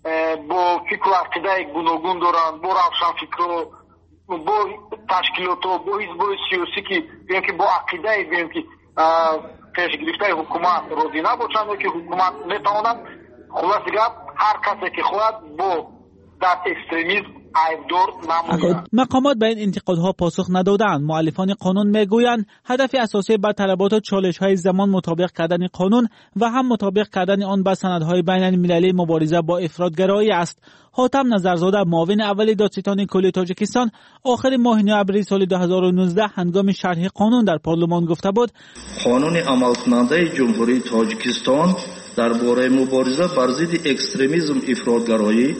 با فکر و عقیده گوناگون دارن، با روشن فکر، با تشکیلات، با حزب‌های سیاسی که گویا که با عقیده گویا که پیش گرفته حکومت راضی نباشند که حکومت میتونن خلاص گپ هر کسی که خواهد با در اکستریمیسم عیبدار نماید. مقامات به این انتقادها پاسخ ندادند. مؤلفان قانون میگویند هدف اساسی با طلبات و چالش‌های زمان مطابق کردن قانون و هم مطابق کردن آن با سندهای بین‌المللی مبارزه با افراطگرایی است. حاتم نظرزاده، معاون اول دادستان کل تاجیکستان، آخر ماه نوامبر سال دو هزار و نوزده هنگام شرح قانون در پارلمان گفته بود: قانون عملکننده جمهوری تاجیکستان درباره مبارزه بر ضد اکستریمیسم افراطگرایی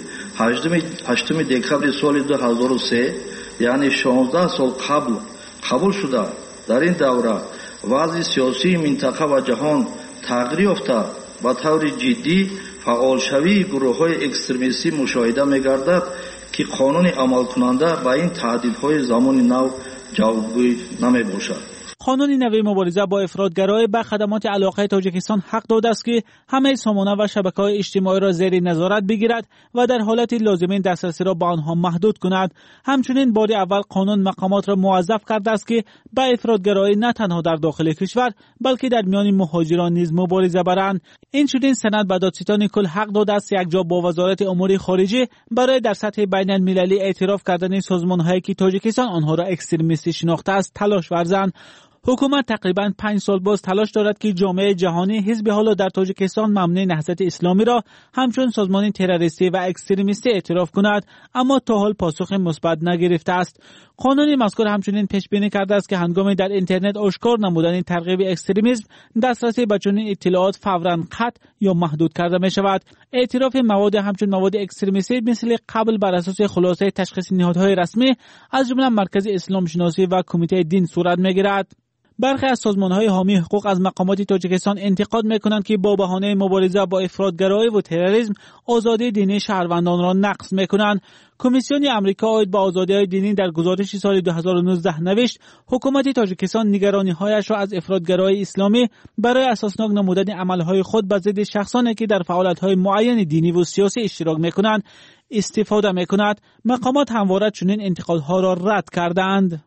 هشتم دکبر سال دو هزار و سه یعنی شانزده سال قبل قبول شده. در این دوره وضع سیاسی منطقه و جهان تغییر یافته به طور جدی فعالشوی گروه‌های اکستریمیستی مشاهده می‌گردد که قانون عمل کننده با این تهدیدهای زمان نو جوابگوی نمی‌باشد. قانون نوی مبارزه با افراطگرایی به خدمات علاقه تاجیکستان حق داده است که همه سامانه و شبکه‌های اجتماعی را زیر نظارت بگیرد و در حالت لازمین دسترسی را به آنها محدود کند. همچنین بار اول قانون مقامات را موظف کرده است که با افراطگرایی نه تنها در داخل کشور بلکه در میان مهاجران نیز مبارزه برند. این چنین سند به دادستان کل حق داده است یک جا با وزارت امور خارجه برای در سطح بین‌المللی اعتراف کردن سازمان‌هایی که تاجیکستان آنها را اکستریمیستی شناخته است تلاش ورزند. حکومت تقریباً پنج سال باز تلاش دارد که جامعه جهانی حزب حالا در تاجیکستان ممنوع نهضت اسلامی را همچون سازمان تروریستی و اکستریمیستی اعتراف کند، اما تا حال پاسخ مثبت نگرفته است. قانون مذکور همچنین پیش بینی کرده است که هنگام در اینترنت آشکار نمودن ترغیب اکستریمیسم دسترسی به چنین اطلاعات فوراً قطع یا محدود کرده می شود. اعتراف مواد همچون مواد اکستریمیستی مثل قبل بر اساس خلاصه تشخیص نهادهای رسمی از جمله مرکز اسلام شناسی و کمیته دین صورت می گیرد. برخی از سازمان‌های حامی حقوق از مقامات تاجیکستان انتقاد می‌کنند که با بهانه مبارزه با افراطگرایی و تروریسم آزادی دینی شهروندان را نقض می‌کنند. کمیسیون آمریکا عاید به آزادی‌های دینی در گزارش سال دو هزار و نوزده نوشت حکومت تاجیکستان نگرانی‌هایش را از افراطگرایی اسلامی برای اساسناک نمودن عمل‌های خود به ضد شخصانی که در فعالیت‌های معین دینی و سیاسی اشتراک می‌کنند استفاده می‌کند. مقامات همواره چنین انتقادها را رد کردند.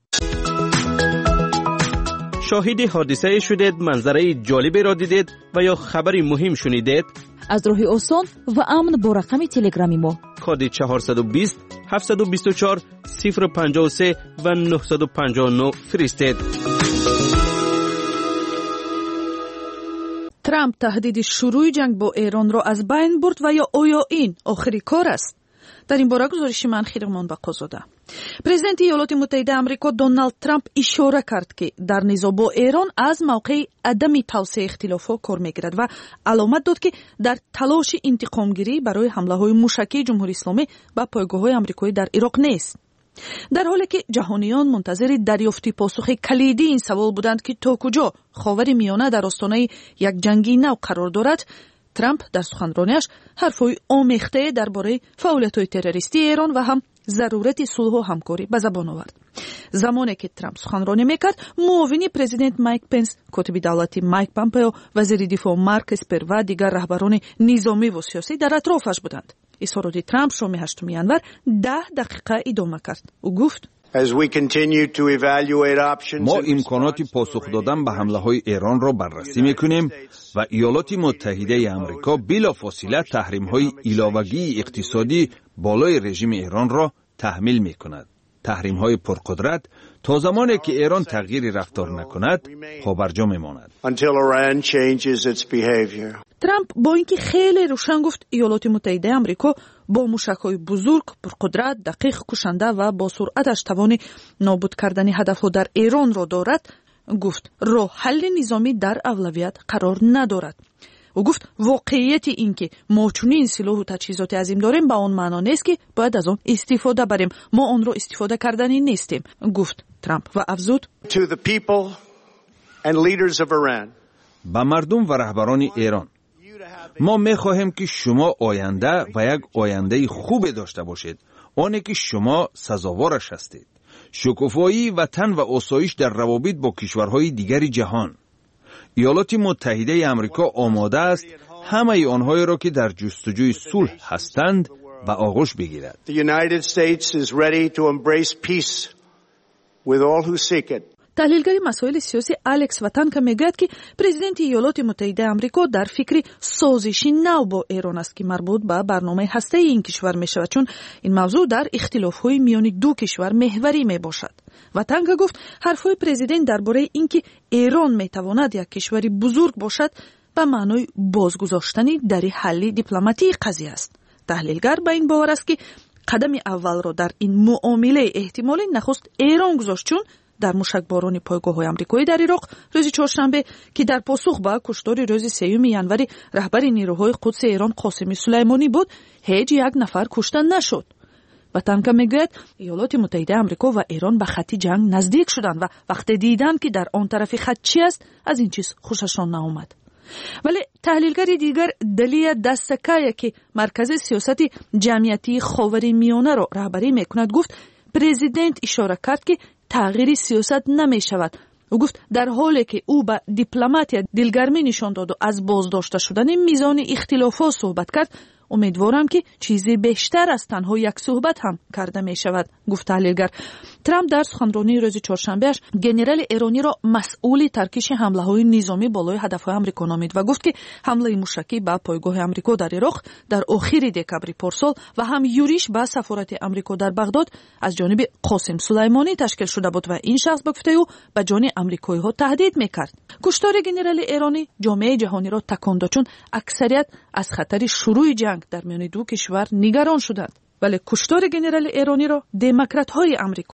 شاهد حادثه شدید، منظره جالبی را دیدید و یا خبری مهم شنیدید؟ از راه آسان و امن با رقم تلگرامی ما کد چهارصد و بیست هفتصد و بیست و چهار صفر و پنجاه و سه و نهصد و پنجاه و نه فرستید. ترامپ تهدید شروع جنگ با ایران را از بین برد و یا آیا این آخری کار است؟ در این باره گزارش من خیرمان بقازاده. پرزیدنت ایالات متحده آمریکا دونالد ترامپ اشاره کرد که در نزاع با ایران از موقع عدم توسعه اختلافات کار میگیرد و علامت داد که در تلاش انتقامگیری برای حمله های موشکی جمهوری اسلامی به پایگاه های آمریکایی در عراق نیست. در حالی که جهانیان منتظر دریافت پاسخ کلیدی این سوال بودند که تا کجا خاور میانه در آستانه یک جنگی نو قرار دارد، ترامپ در سخنرانیش حرفهای آمیخته درباره فعالیت‌های تروریستی ایران و هم ضرورت صلح و همکاری به زبان آورد. زمانی که ترامپ سخنرانی میکرد، معاون پرزیدنت مایک پنس، کاتب دولتی مایک پامپئو، وزیر دفاع مارک اسپر و دیگر رهبران نظامی و سیاسی در اطرافش بودند. اظهارات ترامپ شام هشتم ژانویه ده دقیقه ادامه کرد. او گفت: ما امکانات پاسخ دادن به حمله های ایران را بررسی میکنیم و ایالات متحده آمریکا بلافاصله تحریم های علاوگی اقتصادی بالای رژیم ایران را تحمیل میکند. تحریم های پرقدرت تا زمانی که ایران تغییر رفتار نکند پابرجا میماند. ترامپ با اینکه خیلی روشن گفت ایالات متحده آمریکا با موشک‌های بزرگ، پرقدرت، دقیق، کشنده و با سرعتش توان نابود کردن هدف‌ها در ایران را دارد، گفت راه حل نظامی در اولویت قرار ندارد. او گفت واقعیت این که ما چنین سلاح و تجهیزات عظیم داریم به آن معنا نیست که باید از آن استفاده بریم. ما آن را استفاده کردنی نیستیم، گفت ترامپ و افزود: به مردم و رهبران ایران ما می‌خواهیم که شما آینده و یک آینده خوب داشته باشید، آنی که شما سزاوارش هستید. شکوفایی وطن و آسایش در روابط با کشورهای دیگر جهان. ایالات متحده آمریکا آماده است همه آنهایی را که در جستجوی صلح هستند به آغوش بگیرد. The United States is ready to embrace peace with all who seek it. تحلیلگری مسائل سیاسی الکس واتانکا میگوید که پرزیدنت ایالات متحده آمریکا در فکر سازشی نو با ایران است که مربوط به برنامه هسته‌ای این کشور می شود، چون این موضوع در اختلاف‌های میان دو کشور محوری می باشد. واتانکا گفت حرف‌های پرزیدنت درباره اینکه ایران می تواند یک کشوری بزرگ باشد به معنای بازگذاشتن در حل دیپلماتی قضیه است. تحلیلگر به این باور است که قدم اول را در این معامله احتمالاً نخست ایران گذاشت، چون در موشکباران پایگاه‌های آمریکایی در عراق روز چهارشنبه که در پاسخ به کشتار روز سوم ژانویه رهبر نیروهای قدس ایران قاسم سلیمانی بود، هیچ یک نفر کشته نشد. واتانکا میگوید ایالات متحده آمریکا و ایران به خط جنگ نزدیک شدند و وقتی دیدند که در آن طرف خط چی است از این چیز خوششان نآمد. ولی تحلیلگر دیگر دلیا دستکای که مرکز سیاست جمعیتی خاورمیانه را رهبری میکند گفت پرزیدنت اشاره کرد که تغییر سیاست نمی شود. او گفت در حالی که او به دیپلماتیا دلگرمی نشان داد و از بازداشته شدن میزان اختلافات صحبت کرد، امیدوارم که چیزی بیشتر از تنها یک صحبت هم کرده می شود، گفت تحلیلگر. ترامپ در سخنرانی روز چهارشنبهش گنرال ایرانی را مسئول ترکیش حمله های نظامی بالای هدفهای آمریکا نامید و گفت که حمله موشکی به پایگاه آمریکا در عراق در آخر دکامبر پارسال و هم یوریش به سفارت آمریکا در بغداد از جانب قاسم سلیمانی تشکیل شده بود و این شخص به گفته او به جان آمریکایی ها تهدید میکرد. کشتار گنرال ایرانی جامعه جهانی را تکان داد، چون اکثریت از خطر شروع جنگ در میان دو کشور نگران شدند. ولی کشتار گنرال ایرانی را دموکرات های آمریکا